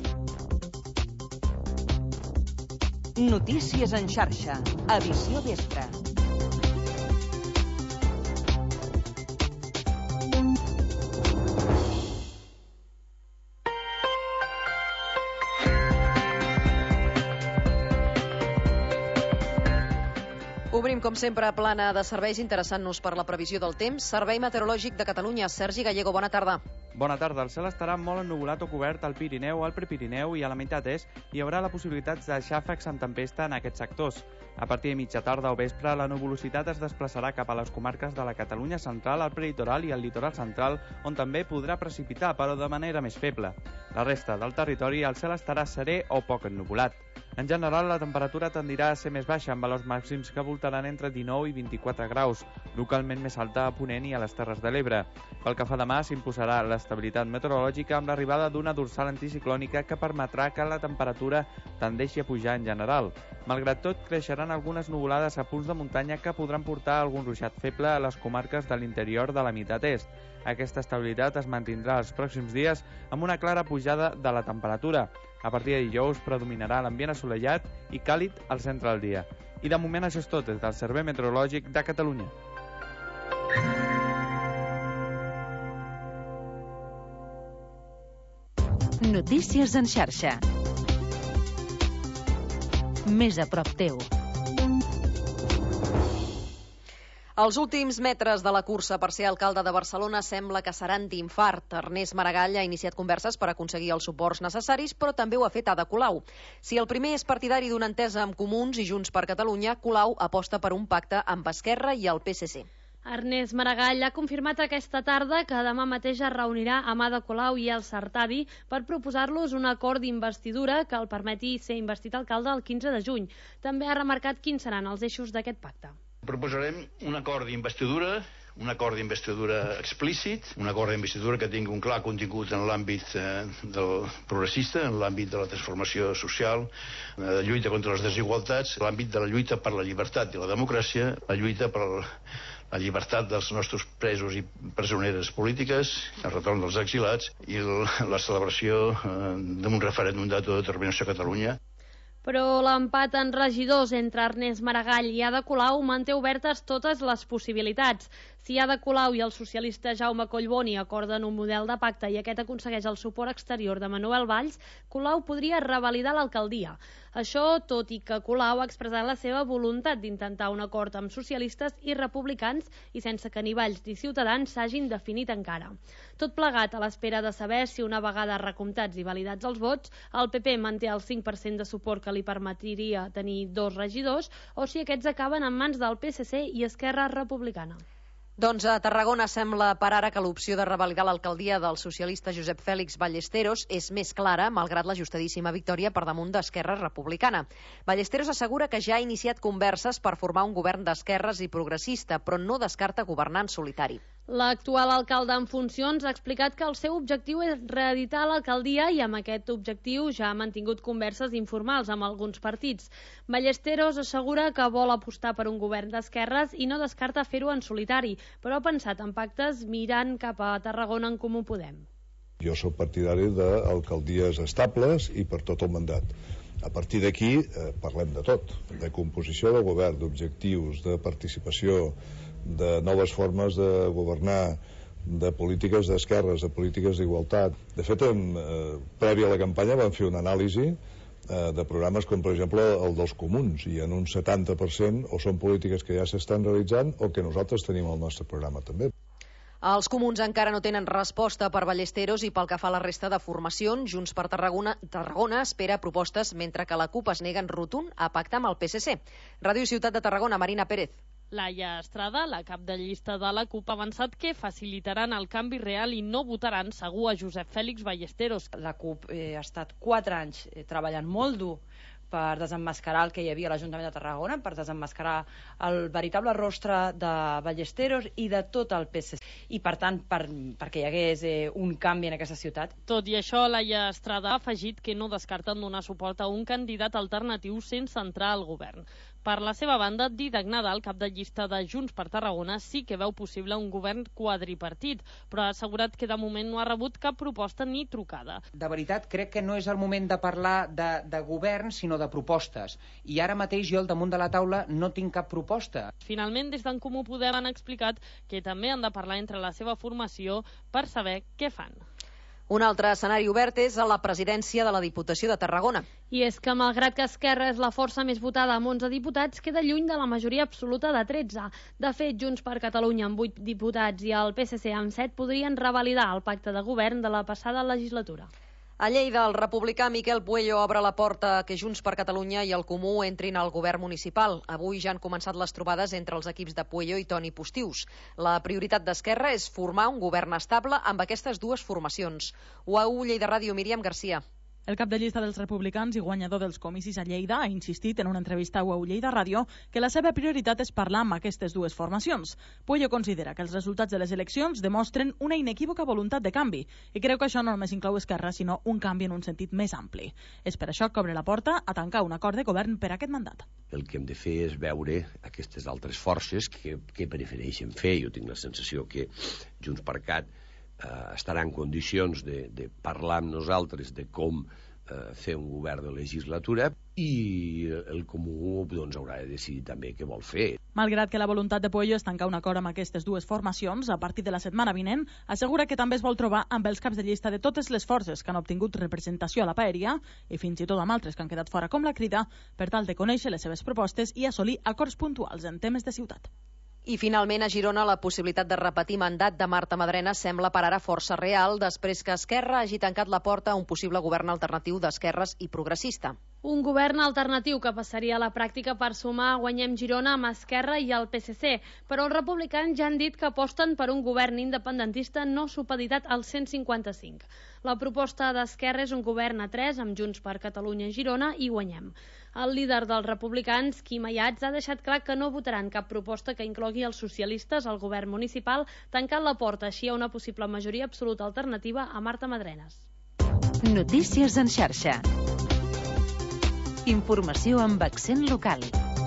Notícies en xarxa, edició vespre. Obrim, com sempre, plana de serveis interessant-nos per la previsió del temps. Servei Meteorològic de Catalunya. Sergi Gallego, bona tarda. Bona tarda. El cel estarà molt ennuvolat o cobert al Pirineu, al Prepirineu i a la meitat est. Hi haurà la possibilitat de xàfecs amb tempesta en aquests sectors. A partir de mitja tarda o vespre, la nuvolositat es desplaçarà cap a les comarques de la Catalunya central, el prelitoral i el litoral central, on també podrà precipitar, però de manera més feble. La resta del territori, el cel estarà serè o poc ennuvolat. En general, la temperatura tendirà a ser més baixa, amb valors màxims que voltaran entre dinou i vint-i-quatre graus, localment més alta a Ponent i a les Terres de l'Ebre. Pel que fa demà, s'imposarà l'estabilitat meteorològica amb l'arribada d'una dorsal anticiclònica que permetrà que la temperatura tendeixi a pujar en general. Malgrat tot, creixeran algunes nuvolades a punts de muntanya que podran portar algun ruixat feble a les comarques de l'interior de la meitat est. Aquesta estabilitat es mantindrà els pròxims dies amb una clara pujada de la temperatura. A partir de dijous predominarà l'ambient assolellat i càlid al centre del dia. I de moment això és tot des del Servei Meteorològic de Catalunya. Notícies en xarxa. Més a prop teu. Els últims metres de la cursa per ser alcalde de Barcelona sembla que seran d'infart. Ernest Maragall ha iniciat converses per aconseguir els suports necessaris, però també ho ha fet Ada Colau. Si el primer és partidari d'una entesa amb Comuns i Junts per Catalunya, Colau aposta per un pacte amb Esquerra i el P S C. Ernest Maragall ha confirmat aquesta tarda que demà mateix es reunirà amb Ada Colau i el Sartadi per proposar-los un acord d'investidura que el permeti ser investit alcalde el quinze de juny. També ha remarcat quins seran els eixos d'aquest pacte. Proposarem un acord d'investidura, un acord d'investidura explícit, un acord d'investidura que tingui un clar contingut en l'àmbit eh, del progressista, en l'àmbit de la transformació social, eh, de lluita contra les desigualtats, l'àmbit de la lluita per la llibertat i la democràcia, la lluita per la llibertat dels nostres presos i presoneres polítiques, el retorn dels exilats i la celebració eh, d'un referèndum d'autodeterminació a Catalunya. Però l'empat en regidors entre Ernest Maragall i Ada Colau manté obertes totes les possibilitats. Si Ada Colau i el socialista Jaume Collboni acorden un model de pacte i aquest aconsegueix el suport exterior de Manuel Valls, Colau podria revalidar l'alcaldia. Això, tot i que Colau ha expressat la seva voluntat d'intentar un acord amb socialistes i republicans i sense que ni Valls ni Ciutadans s'hagin definit encara. Tot plegat a l'espera de saber si una vegada recomptats i validats els vots, el P P manté el cinc per cent de suport que li permetria tenir dos regidors o si aquests acaben en mans del P S C i Esquerra Republicana. Doncs a Tarragona sembla per ara que l'opció de revalidar l'alcaldia del socialista Josep Fèlix Ballesteros és més clara, malgrat la justadíssima victòria per damunt d'Esquerra Republicana. Ballesteros assegura que ja ha iniciat converses per formar un govern d'esquerres i progressista, però no descarta governar en solitari. L'actual alcalde en funcions ha explicat que el seu objectiu és reeditar l'alcaldia i amb aquest objectiu ja ha mantingut converses informals amb alguns partits. Ballesteros assegura que vol apostar per un govern d'esquerres i no descarta fer-ho en solitari, però ha pensat en pactes mirant cap a Tarragona en Comú Podem. Jo sóc partidari d'alcaldies estables i per tot el mandat. A partir d'aquí eh, parlem de tot, de composició de govern, d'objectius, de participació, de noves formes de governar, de polítiques d'esquerres, de polítiques d'igualtat. De fet, en, eh, previ a la campanya vam fer una anàlisi eh, de programes com, per exemple, el dels comuns, i en un setanta per cent o són polítiques que ja s'estan realitzant o que nosaltres tenim al nostre programa també. Els comuns encara no tenen resposta per Ballesteros i pel que fa a la resta de formacions, Junts per Tarragona, Tarragona espera propostes mentre que la CUP es nega en rotund a pactar amb el P S C. Ràdio Ciutat de Tarragona, Marina Pérez. Laia Estrada, la cap de llista de la CUP, ha avançat que facilitaran el canvi real i no votaran segur a Josep Fèlix Ballesteros. La CUP eh, ha estat quatre anys eh, treballant molt dur per desemmascarar el que hi havia a l'Ajuntament de Tarragona, per desemmascarar el veritable rostre de Ballesteros i de tot el P S C. I, per tant, per, perquè hi hagués eh, un canvi en aquesta ciutat. Tot i això, Laia Estrada ha afegit que no descarten donar suport a un candidat alternatiu sense entrar al govern. Per la seva banda, Dídac Nadal, cap de llista de Junts per Tarragona, sí que veu possible un govern quadripartit, però ha assegurat que de moment no ha rebut cap proposta ni trucada. De veritat, crec que no és el moment de parlar de, de govern, sinó de propostes. I ara mateix jo al damunt de la taula no tinc cap proposta. Finalment, des d'en Comú Podem han explicat que també han de parlar entre la seva formació per saber què fan. Un altre escenari obert és a la presidència de la Diputació de Tarragona. I és que, malgrat que Esquerra és la força més votada amb onze diputats, queda lluny de la majoria absoluta de tretze. De fet, Junts per Catalunya amb vuit diputats i el P S C amb set podrien revalidar el pacte de govern de la passada legislatura. A Lleida, el republicà Miquel Puello obre la porta que Junts per Catalunya i el Comú entrin al govern municipal. Avui ja han començat les trobades entre els equips de Puello i Toni Postius. La prioritat d'Esquerra és formar un govern estable amb aquestes dues formacions. U A U Lleida Ràdio, Míriam Garcia. El cap de llista dels republicans i guanyador dels comicis a Lleida ha insistit en una entrevista a U A U Lleida Ràdio que la seva prioritat és parlar amb aquestes dues formacions. Puello considera que els resultats de les eleccions demostren una inequívoca voluntat de canvi i creu que això no només inclou Esquerra, sinó un canvi en un sentit més ampli. És per això que obre la porta a tancar un acord de govern per a aquest mandat. El que hem de fer és veure aquestes altres forces que, que prefereixen fer. Jo tinc la sensació que Junts per Cat Uh, estarà en condicions de, de parlar amb nosaltres de com uh, fer un govern de legislatura i el Comú doncs, haurà de decidir també què vol fer. Malgrat que la voluntat de Puello és tancar un acord amb aquestes dues formacions, a partir de la setmana vinent, assegura que també es vol trobar amb els caps de llista de totes les forces que han obtingut representació a la paeria i fins i tot amb altres que han quedat fora com la Crida, per tal de conèixer les seves propostes i assolir acords puntuals en temes de ciutat. I finalment a Girona la possibilitat de repetir mandat de Marta Madrena sembla per ara força real després que Esquerra hagi tancat la porta a un possible govern alternatiu d'esquerres i progressista. Un govern alternatiu que passaria a la pràctica per sumar Guanyem Girona amb Esquerra i el P S C, però els republicans ja han dit que aposten per un govern independentista no supeditat al cent cinquanta-cinc. La proposta d'Esquerra és un govern a tres amb Junts per Catalunya, Girona i Guanyem. El líder dels republicans, Quim Ayats, ha deixat clar que no votaran cap proposta que inclogui els socialistes al govern municipal, tancant la porta així a una possible majoria absoluta alternativa a Marta Madrenes. Notícies en xarxa. Informació amb accent local.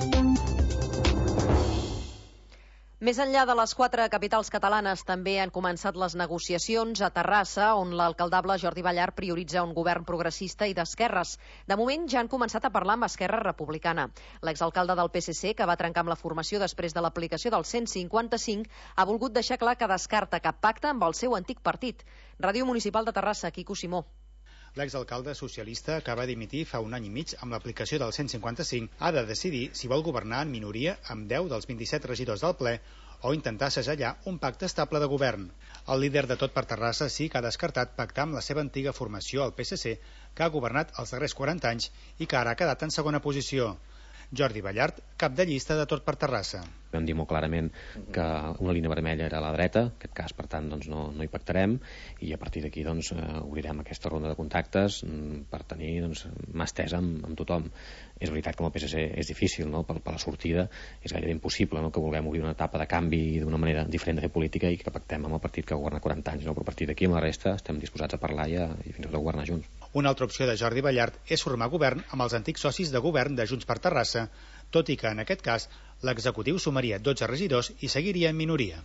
Més enllà de les quatre capitals catalanes, també han començat les negociacions a Terrassa, on l'alcaldable Jordi Ballart prioritza un govern progressista i d'esquerres. De moment ja han començat a parlar amb Esquerra Republicana. L'exalcalde del P S C, que va trencar amb la formació després de l'aplicació del cent cinquanta-cinc, ha volgut deixar clar que descarta cap pacte amb el seu antic partit. Ràdio Municipal de Terrassa, Quico Simó. L'exalcalde socialista, que va dimitir fa un any i mig amb l'aplicació del cent cinquanta-cinc, ha de decidir si vol governar en minoria amb deu dels vint-i-set regidors del ple o intentar segellar un pacte estable de govern. El líder de Tot per Terrassa sí que ha descartat pactar amb la seva antiga formació, el P S C, que ha governat els darrers quaranta anys i que ara ha quedat en segona posició. Jordi Ballart, cap de llista de Tot per Terrassa. Vam dir molt clarament que una línia vermella era a la dreta, en aquest cas, per tant, doncs, no, no hi pactarem, i a partir d'aquí doncs, obrirem aquesta ronda de contactes per tenir doncs, mà estesa amb, amb tothom. És veritat que amb el P S C és difícil, no? per, per la sortida és gairebé impossible, no? que vulguem obrir una etapa de canvi d'una manera diferent de fer política i que pactem amb el partit que ha governat quaranta anys, no? però a partir d'aquí amb la resta estem disposats a parlar i, a, i fins i tot a governar junts. Una altra opció de Jordi Ballart és formar govern amb els antics socis de govern de Junts per Terrassa, tot i que en aquest cas l'executiu sumaria dotze regidors i seguiria en minoria.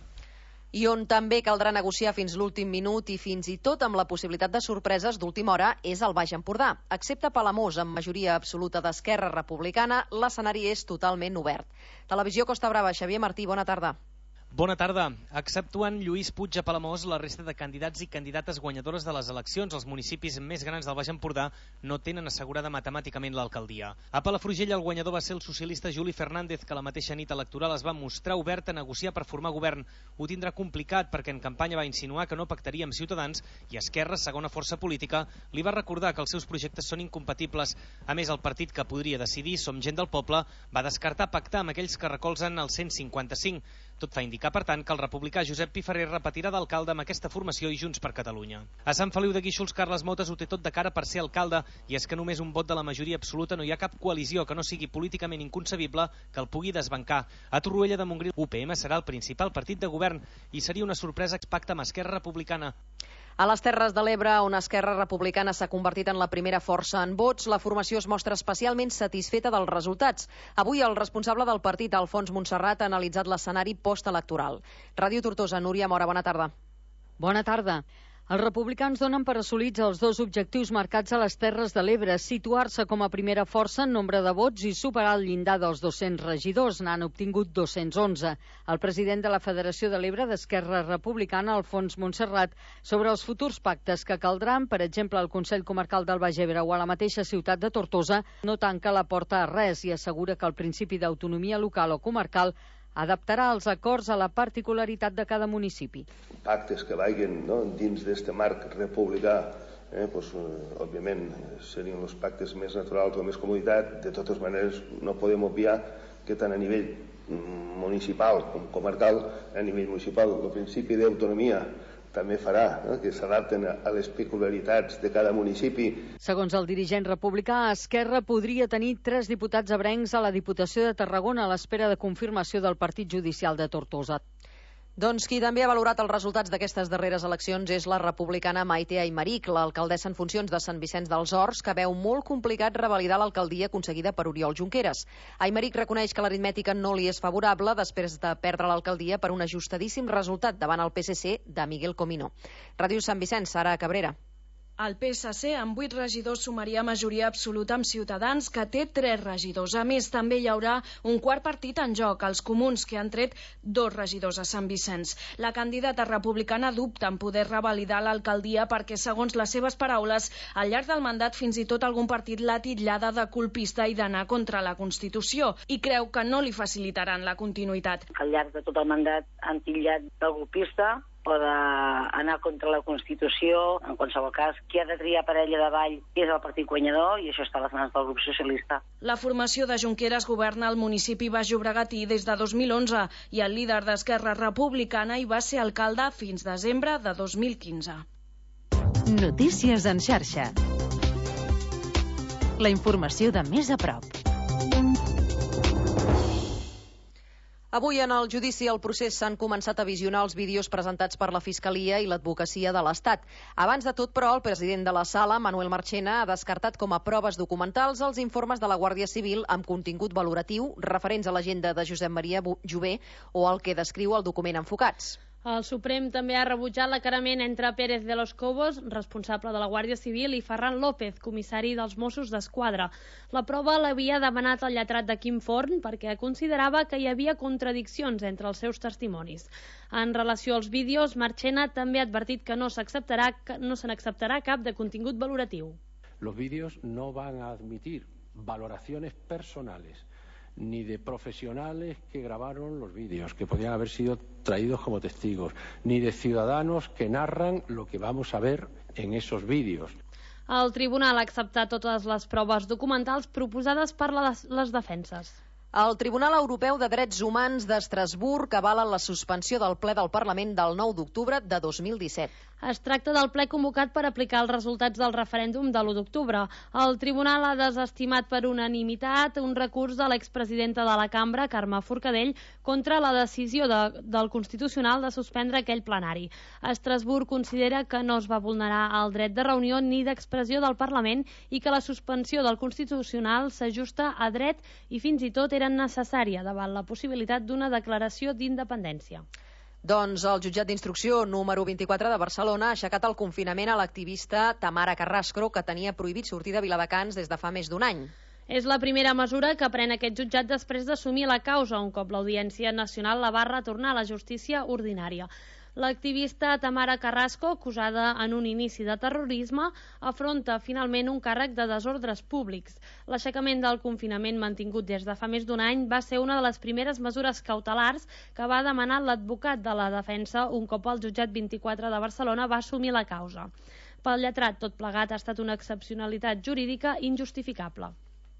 I on també caldrà negociar fins l'últim minut i fins i tot amb la possibilitat de sorpreses d'última hora és el Baix Empordà. Excepte Palamós, amb majoria absoluta d'Esquerra Republicana, l'escenari és totalment obert. Televisió Costa Brava, Xavier Martí, bona tarda. Bona tarda. Exceptuant Lluís Puig a Palamós, la resta de candidats i candidates guanyadores de les eleccions als municipis més grans del Baix Empordà no tenen assegurada matemàticament l'alcaldia. A Palafrugell el guanyador va ser el socialista Juli Fernández, que la mateixa nit electoral es va mostrar obert a negociar per formar govern. Ho tindrà complicat perquè en campanya va insinuar que no pactaria amb Ciutadans i Esquerra, segona força política, li va recordar que els seus projectes són incompatibles. A més, el partit que podria decidir, Som Gent del Poble, va descartar pactar amb aquells que recolzen el cent cinquanta-cinc. Tot fa indicar, per tant, que el republicà Josep Piferrer repetirà d'alcalde amb aquesta formació i Junts per Catalunya. A Sant Feliu de Guíxols, Carles Motes ho té tot de cara per ser alcalde, i és que només un vot de la majoria absoluta no hi ha cap coalició que no sigui políticament inconcebible que el pugui desbancar. A Torroella de Montgrí, U P M serà el principal partit de govern i seria una sorpresa que pacta amb Esquerra Republicana. A les Terres de l'Ebre, on Esquerra Republicana s'ha convertit en la primera força en vots, la formació es mostra especialment satisfeta dels resultats. Avui el responsable del partit, Alfons Montserrat, ha analitzat l'escenari postelectoral. Ràdio Tortosa, Núria Mora, bona tarda. Bona tarda. Els republicans donen per assolits els dos objectius marcats a les Terres de l'Ebre, situar-se com a primera força en nombre de vots i superar el llindar dels dos-cents regidors. N'han obtingut dos-cents onze. El president de la Federació de l'Ebre d'Esquerra Republicana, Alfons Montserrat, sobre els futurs pactes que caldran, per exemple, al Consell Comarcal del Baix Ebre o a la mateixa ciutat de Tortosa, no tanca la porta a res i assegura que el principi d'autonomia local o comarcal adaptarà els acords a la particularitat de cada municipi. Pactes que vagin no, dins d'aquest marc republicà, eh, pues, òbviament serien els pactes més naturals o més comoditat. De totes maneres, no podem obviar que tant a nivell municipal com comarcal, a nivell municipal, el principi d'autonomia també farà no? que s'adapten a les peculiaritats de cada municipi. Segons el dirigent republicà, Esquerra podria tenir tres diputats ebrencs a la Diputació de Tarragona a l'espera de confirmació del Partit Judicial de Tortosa. Doncs qui també ha valorat els resultats d'aquestes darreres eleccions és la republicana Maite Aymeric, l'alcaldessa en funcions de Sant Vicenç dels Horts, que veu molt complicat revalidar l'alcaldia aconseguida per Oriol Junqueras. Aymeric reconeix que l'aritmètica no li és favorable després de perdre l'alcaldia per un ajustadíssim resultat davant el P S C de Miguel Comino. Ràdio Sant Vicenç, Sara Cabrera. El P S C, amb vuit regidors, sumaria majoria absoluta amb Ciutadans, que té tres regidors. A més, també hi haurà un quart partit en joc, els comuns, que han tret dos regidors a Sant Vicenç. La candidata republicana dubta en poder revalidar l'alcaldia perquè, segons les seves paraules, al llarg del mandat fins i tot algun partit l'ha titllada de colpista i d'anar contra la Constitució, i creu que no li facilitaran la continuïtat. Al llarg de tot el mandat han titllat de colpista o d'anar contra la Constitució. En qualsevol cas, qui ha de triar parella de ball és el partit guanyador i això està a les mans del grup socialista. La formació de Junqueras governa el municipi baix llobregatí des de dos mil onze i el líder d'Esquerra Republicana hi va ser alcalde fins desembre de dos mil quinze. Notícies en xarxa. La informació de més a prop. Avui en el judici al procés s'han començat a visionar els vídeos presentats per la Fiscalia i l'Advocacia de l'Estat. Abans de tot, però, el president de la sala, Manuel Marchena, ha descartat com a proves documentals els informes de la Guàrdia Civil amb contingut valoratiu referents a l'agenda de Josep Maria Jové o el que descriu el document Enfocats. El Suprem també ha rebutjat l'acarament entre Pérez de los Cobos, responsable de la Guàrdia Civil, i Ferran López, comissari dels Mossos d'Esquadra. La prova l'havia demanat el lletrat de Quim Forn perquè considerava que hi havia contradiccions entre els seus testimonis. En relació als vídeos, Marchena també ha advertit que no s'acceptarà no se n'acceptarà cap de contingut valoratiu. Los vídeos no van a admitir valoraciones personales ni de profesionales que grabaron los vídeos, que podían haber sido traídos como testigos, ni de ciudadanos que narran lo que vamos a ver en esos vídeos. El tribunal ha acceptat totes les proves documentals proposades per les, les defenses. El Tribunal Europeu de Drets Humans d'Estrasburg avala la suspensió del ple del Parlament del nou d'octubre de dos mil disset. Es tracta del ple convocat per aplicar els resultats del referèndum de l'u d'octubre. El tribunal ha desestimat per unanimitat un recurs de l'expresidenta de la cambra, Carme Forcadell, contra la decisió de, del Constitucional de suspendre aquell plenari. Estrasburg considera que no es va vulnerar el dret de reunió ni d'expressió del Parlament i que la suspensió del Constitucional s'ajusta a dret i fins i tot era necessària davant la possibilitat d'una declaració d'independència. Doncs el jutjat d'instrucció número vint-i-quatre de Barcelona ha aixecat el confinament a l'activista Tamara Carrasco, que tenia prohibit sortir de Viladecans des de fa més d'un any. És la primera mesura que pren aquest jutjat després d'assumir la causa, un cop l'Audiència Nacional la va retornar a la justícia ordinària. L'activista Tamara Carrasco, acusada en un inici de terrorisme, afronta finalment un càrrec de desordres públics. L'aixecament del confinament mantingut des de fa més d'un any va ser una de les primeres mesures cautelars que va demanar l'advocat de la defensa un cop el jutjat vint-i-quatre de Barcelona va assumir la causa. Pel lletrat, tot plegat ha estat una excepcionalitat jurídica injustificable.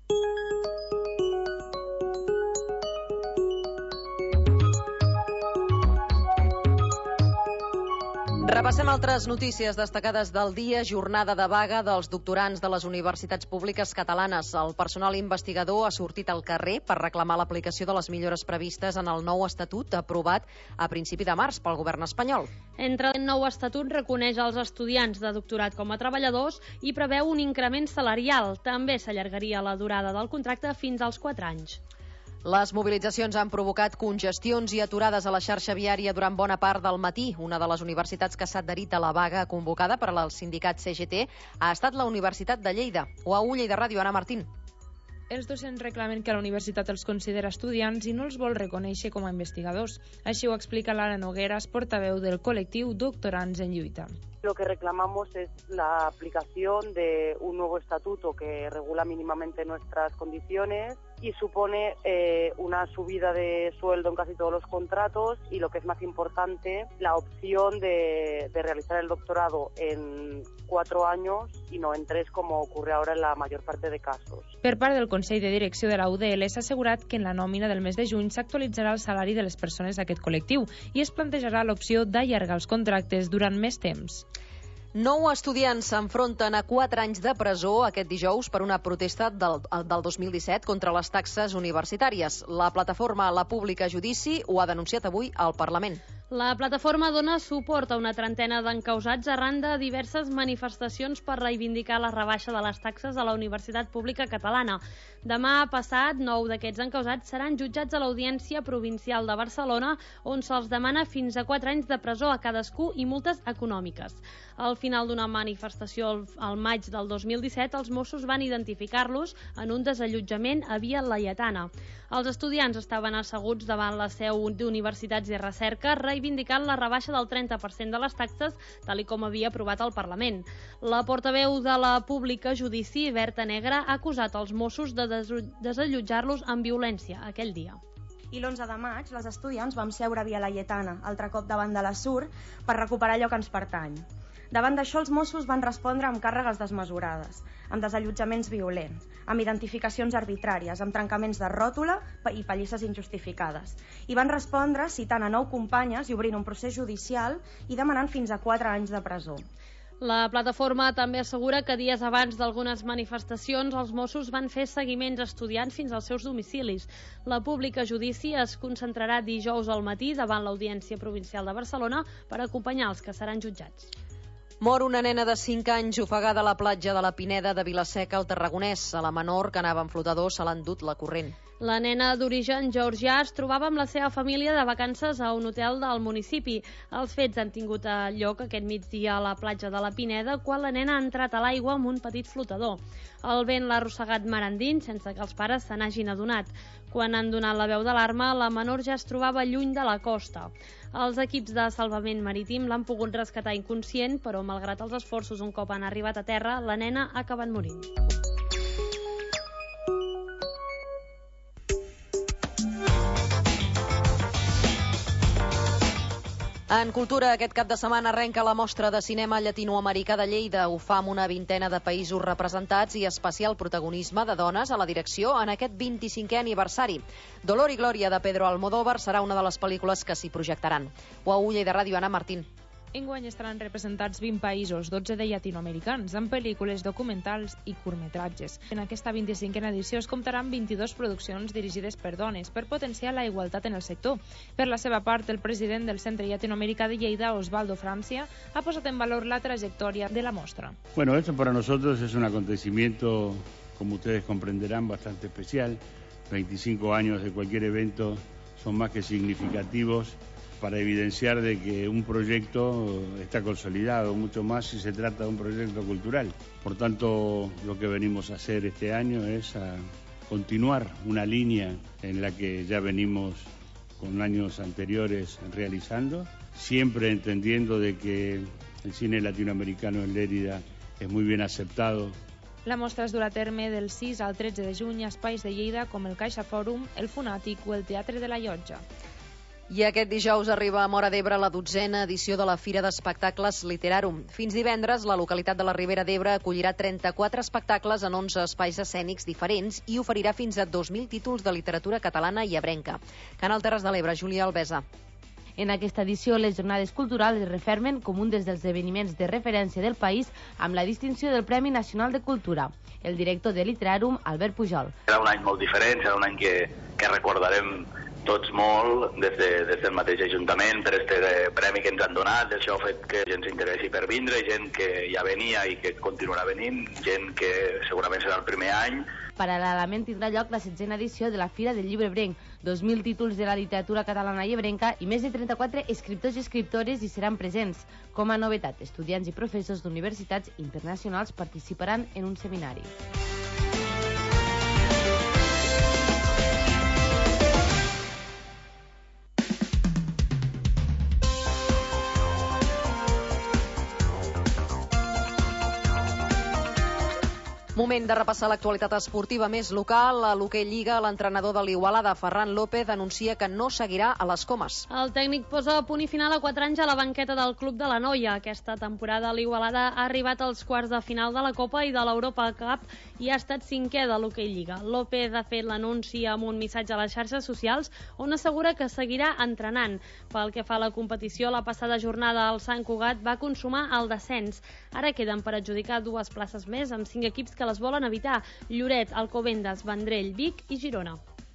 Repassem altres notícies destacades del dia. Jornada de vaga dels doctorants de les universitats públiques catalanes. El personal investigador ha sortit al carrer per reclamar l'aplicació de les millores previstes en el nou estatut aprovat a principi de març pel govern espanyol. Entre el nou estatut reconeix els estudiants de doctorat com a treballadors i preveu un increment salarial. També s'allargaria la durada del contracte fins als quatre anys. Les mobilitzacions han provocat congestions i aturades a la xarxa viària durant bona part del matí. Una de les universitats que s'ha adherit a la vaga convocada per al sindicat C G T ha estat la Universitat de Lleida. O a Lleida Ràdio, Anna Martín. Els docents reclamen que la universitat els considera estudiants i no els vol reconèixer com a investigadors. Així ho explica Lara Nogueras, portaveu del col·lectiu Doctorants en Lluita. Lo que reclamamos es la aplicación de un nuevo estatuto que regula mínimamente nuestras condiciones y supone eh, una subida de sueldo en casi todos los contratos y, lo que es más importante, la opción de, de realizar el doctorado en cuatro años y no en tres, como ocurre ahora en la mayor parte de casos. Per part del Consell de Direcció de la U D L s'ha assegurat que en la nòmina del mes de juny s'actualitzarà el salari de les persones d'aquest col·lectiu i es plantejarà l'opció d'allargar els contractes durant més temps. Nou estudiants s'enfronten a quatre anys de presó aquest dijous per una protesta del, del dos mil disset contra les taxes universitàries. La plataforma La Pública Judici ho ha denunciat avui al Parlament. La plataforma dona suport a una trentena d'encausats arran de diverses manifestacions per reivindicar la rebaixa de les taxes a la Universitat Pública Catalana. Demà passat, nou d'aquests encausats seran jutjats a l'Audiència Provincial de Barcelona, on se'ls demana fins a quatre anys de presó a cadascú i multes econòmiques. Al final d'una manifestació al maig del dos mil disset, els Mossos van identificar-los en un desallotjament a Via Laietana. Els estudiants estaven asseguts davant la seu d'Universitats i Recerca, reivindicant la rebaixa del trenta per cent de les taxes, tal com havia aprovat el Parlament. La portaveu de La Pública Judici, Berta Negra, ha acusat els Mossos de desallotjar-los amb violència aquell dia. I l'onze de maig, les estudiants vam seure a Via Laietana, altre cop davant de la S U R, per recuperar allò que ens pertany. Davant d'això, els Mossos van respondre amb càrregues desmesurades, amb desallotjaments violents, amb identificacions arbitràries, amb trencaments de ròtula i pallisses injustificades. I van respondre citant a nou companyes i obrint un procés judicial i demanant fins a quatre anys de presó. La plataforma també assegura que dies abans d'algunes manifestacions els Mossos van fer seguiments a estudiants fins als seus domicilis. La Pública Judici es concentrarà dijous al matí davant l'Audiència Provincial de Barcelona per acompanyar els que seran jutjats. Mor una nena de cinc anys ofegada a la platja de la Pineda de Vilaseca, al Tarragonès. A la menor, que anava en flotador, se l'ha endut la corrent. La nena d'origen georgià es trobava amb la seva família de vacances a un hotel del municipi. Els fets han tingut lloc aquest migdia a la platja de la Pineda, quan la nena ha entrat a l'aigua amb un petit flotador. El vent l'ha arrossegat mar endins sense que els pares se n'hagin adonat. Quan han donat la veu d'alarma, la menor ja es trobava lluny de la costa. Els equips de salvament marítim l'han pogut rescatar inconscient, però malgrat els esforços un cop han arribat a terra, la nena ha acabat morint. En cultura, aquest cap de setmana arrenca la mostra de cinema llatinoamericà de Lleida. Ho fa amb una vintena de països representats i especial protagonisme de dones a la direcció en aquest vint-i-cinquè aniversari. Dolor i Glòria, de Pedro Almodóvar, serà una de les pel·lícules que s'hi projectaran. O a Lleida Ràdio, Anna Martín. Enguany estaran representats vint països, dotze de llatinoamericans, amb pel·lícules, documentals i curtmetratges. En aquesta vint-i-cinquena edició es comptaran vint-i-dues produccions dirigides per dones, per potenciar la igualtat en el sector. Per la seva part, el president del Centre Llatinoamericà de Lleida, Osvaldo Francia, ha posat en valor la trayectoria de la mostra. Bueno, esto para nosotros es un acontecimiento, como ustedes comprenderán, bastante especial. veinticinco años de cualquier evento son más que significativos para evidenciar de que un proyecto está consolidado, mucho más si se trata de un proyecto cultural. Por tanto, lo que venimos a hacer este año es a continuar una línea en la que ya venimos con años anteriores realizando, siempre entendiendo de que el cine latinoamericano en Lérida es muy bien aceptado. La mostra es durà a terme del sis al tretze de juny a espais de Lleida com el Caixa Fòrum, el Fonàtic o el Teatre de la Llotja. I aquest dijous arriba a Móra d'Ebre la dotzena edició de la Fira d'Espectacles Literarum. Fins divendres, la localitat de la Ribera d'Ebre acollirà trenta-quatre espectacles en onze espais escènics diferents i oferirà fins a dos mil títols de literatura catalana i ebrenca. Canal Terres de l'Ebre, Júlia Albesa. En aquesta edició, les jornades culturals es refermen com un dels esdeveniments de referència del país amb la distinció del Premi Nacional de Cultura. El director de Literarum, Albert Pujol. Era un any molt diferent, era un any que, que recordarem tots molt des, de, des del mateix Ajuntament per este premi que ens han donat. Això ha fet que gent s'interessi per vindre, gent que ja venia i que continuarà venint, gent que segurament serà el primer any. Paral·lelament tindrà lloc la setzena edició de la Fira del Llibre Ebrenc, dos mil títols de la literatura catalana i ebrenca i més de trenta-quatre escriptors i escriptores hi seran presents. Com a novetat, estudiants i professors d'universitats internacionals participaran en un seminari. Moment de repassar l'actualitat esportiva més local. A l'Hoquei Lliga, l'entrenador de l'Igualada, Ferran López, anuncia que no seguirà a les Comes. El tècnic posa a punt i final a quatre anys a la banqueta del Club de la Noia. Aquesta temporada l'Igualada ha arribat als quarts de final de la Copa i de l'Europa Cup i ha estat cinquè de l'Hoquei Lliga. López ha fet l'anunci amb un missatge a les xarxes socials on assegura que seguirà entrenant. Pel que fa a la competició, la passada jornada el Sant Cugat va consumar el descens. Ara queden per adjudicar dues places més amb cinc equips que les volen evitar: Lloret, Alcobendas, Vendrell, Vic i Girona.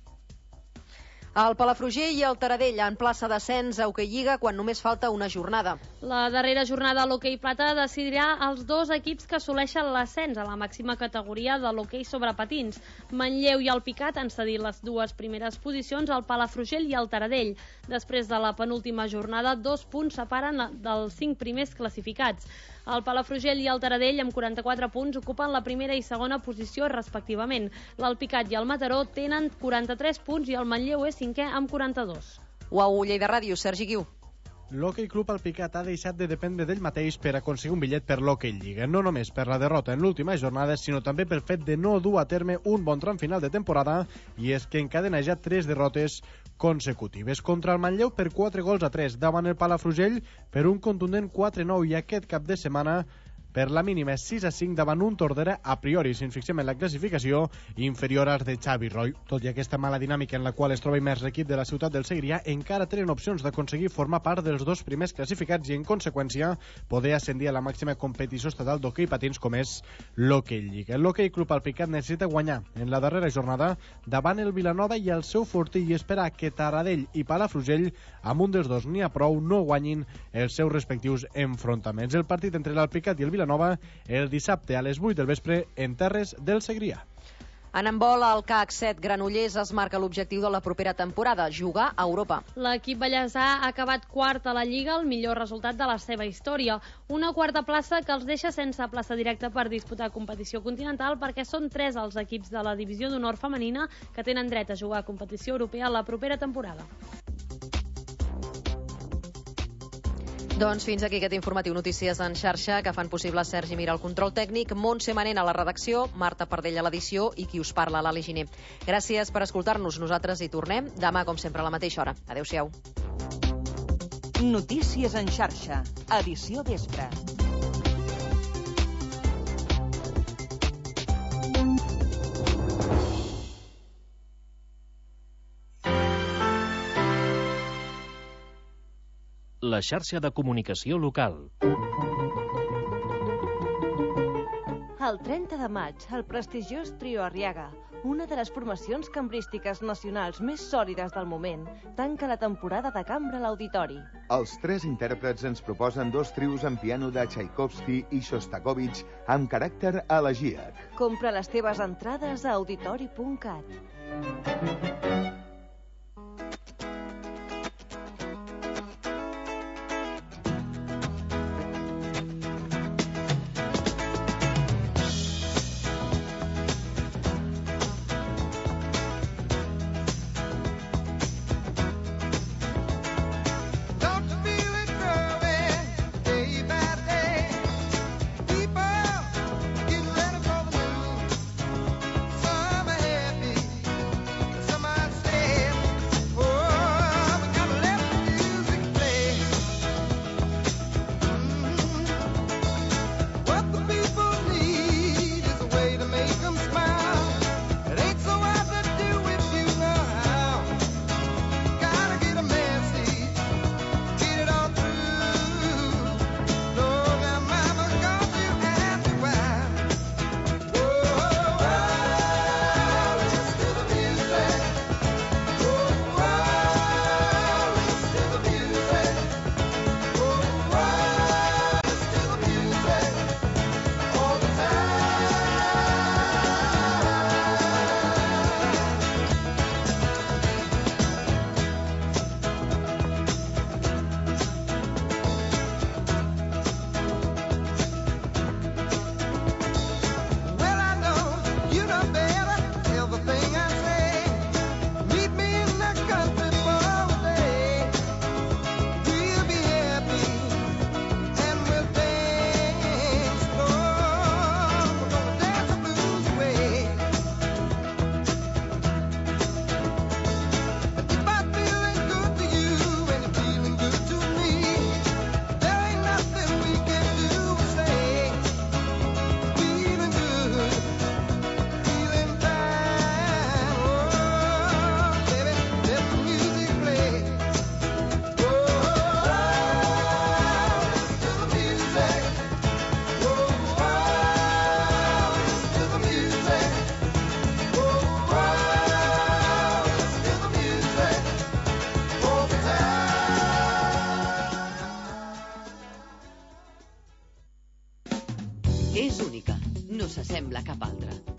El Palafrugell i el Taradell en plaça d'ascens a Hoquei Lliga quan només falta una jornada. La darrera jornada a l'Hoquei Plata decidirà els dos equips que assoleixen l'ascens a la màxima categoria de l'hoquei sobre patins. Manlleu i el Picat han cedit les dues primeres posicions al Palafrugell i al Taradell. Després de la penúltima jornada, dos punts separen dels cinc primers classificats. El Palafrugell i el Taradell, amb quaranta-quatre punts, ocupen la primera i segona posició respectivament. L'Alpicat i el Mataró tenen quaranta-tres punts i el Manlleu és cinquè amb quaranta-dos. Uau, Lleida Ràdio, Sergi Guiu. L'Hoquei Club Alpicat ha deixat de dependre d'ell mateix per aconseguir un bitllet per l'Hoquei Lliga, no només per la derrota en l'última jornada, sinó també pel fet de no dur a terme un bon tram final de temporada, i és que encadena ja tres derrotes consecutives. Contra el Manlleu per quatre gols a tres, davant el Palafrugell per un contundent quatre nou, i aquest cap de setmana per la mínima sis a cinc davant un Tordera a priori, si ens fixem en la classificació, inferior als de Xavi Roy. Tot i aquesta mala dinàmica en la qual es troba immers l'equip de la ciutat del Segrià, encara tenen opcions d'aconseguir formar part dels dos primers classificats i, en conseqüència, poder ascendir a la màxima competició estatal d'hoquei patins com és l'Hoquei Lliga. L'Hoquei Club Alpicat necessita guanyar en la darrera jornada davant el Vilanova i el seu Fortí i espera que Taradell i Palafrugell, amb un dels dos n'hi ha prou, no guanyin els seus respectius enfrontaments. El partit entre l'Alpicat i el Vilanova Nova el dissabte a les vuit del vespre en terres del Segrià. En handbol, el C A C set Granollers es marca l'objectiu de la propera temporada, jugar a Europa. L'equip ballesà ha acabat quart a la Lliga, el millor resultat de la seva història. Una quarta plaça que els deixa sense plaça directa per disputar competició continental, perquè són tres els equips de la divisió d'honor femenina que tenen dret a jugar a competició europea la propera temporada. Doncs fins aquí aquest informatiu Notícies en xarxa que fan possible Sergi Mira al control tècnic, Montse Manent a la redacció, Marta Pardell a l'edició i qui us parla, l'Ali Giner. Gràcies per escoltar-nos. Nosaltres hi tornem demà, com sempre, a la mateixa hora. Adéu-siau. Notícies en xarxa, edició vespre. La xarxa de comunicació local. El trenta de maig, el prestigiós Trio Arriaga, una de les formacions cambrístiques nacionals més sòlides del moment, tanca la temporada de cambra a l'Auditori. Els tres intèrprets ens proposen dos trios en piano de Tchaikovsky i Shostakovich amb caràcter elegíac. Compra les teves entrades a auditori punt cat. Summer happy, summer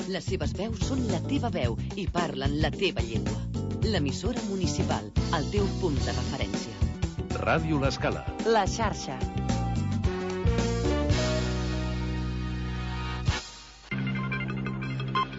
Les seves veus són la teva veu i parlen la teva llengua. L'emissora municipal, el teu punt de referència. Ràdio L'Escala. La xarxa.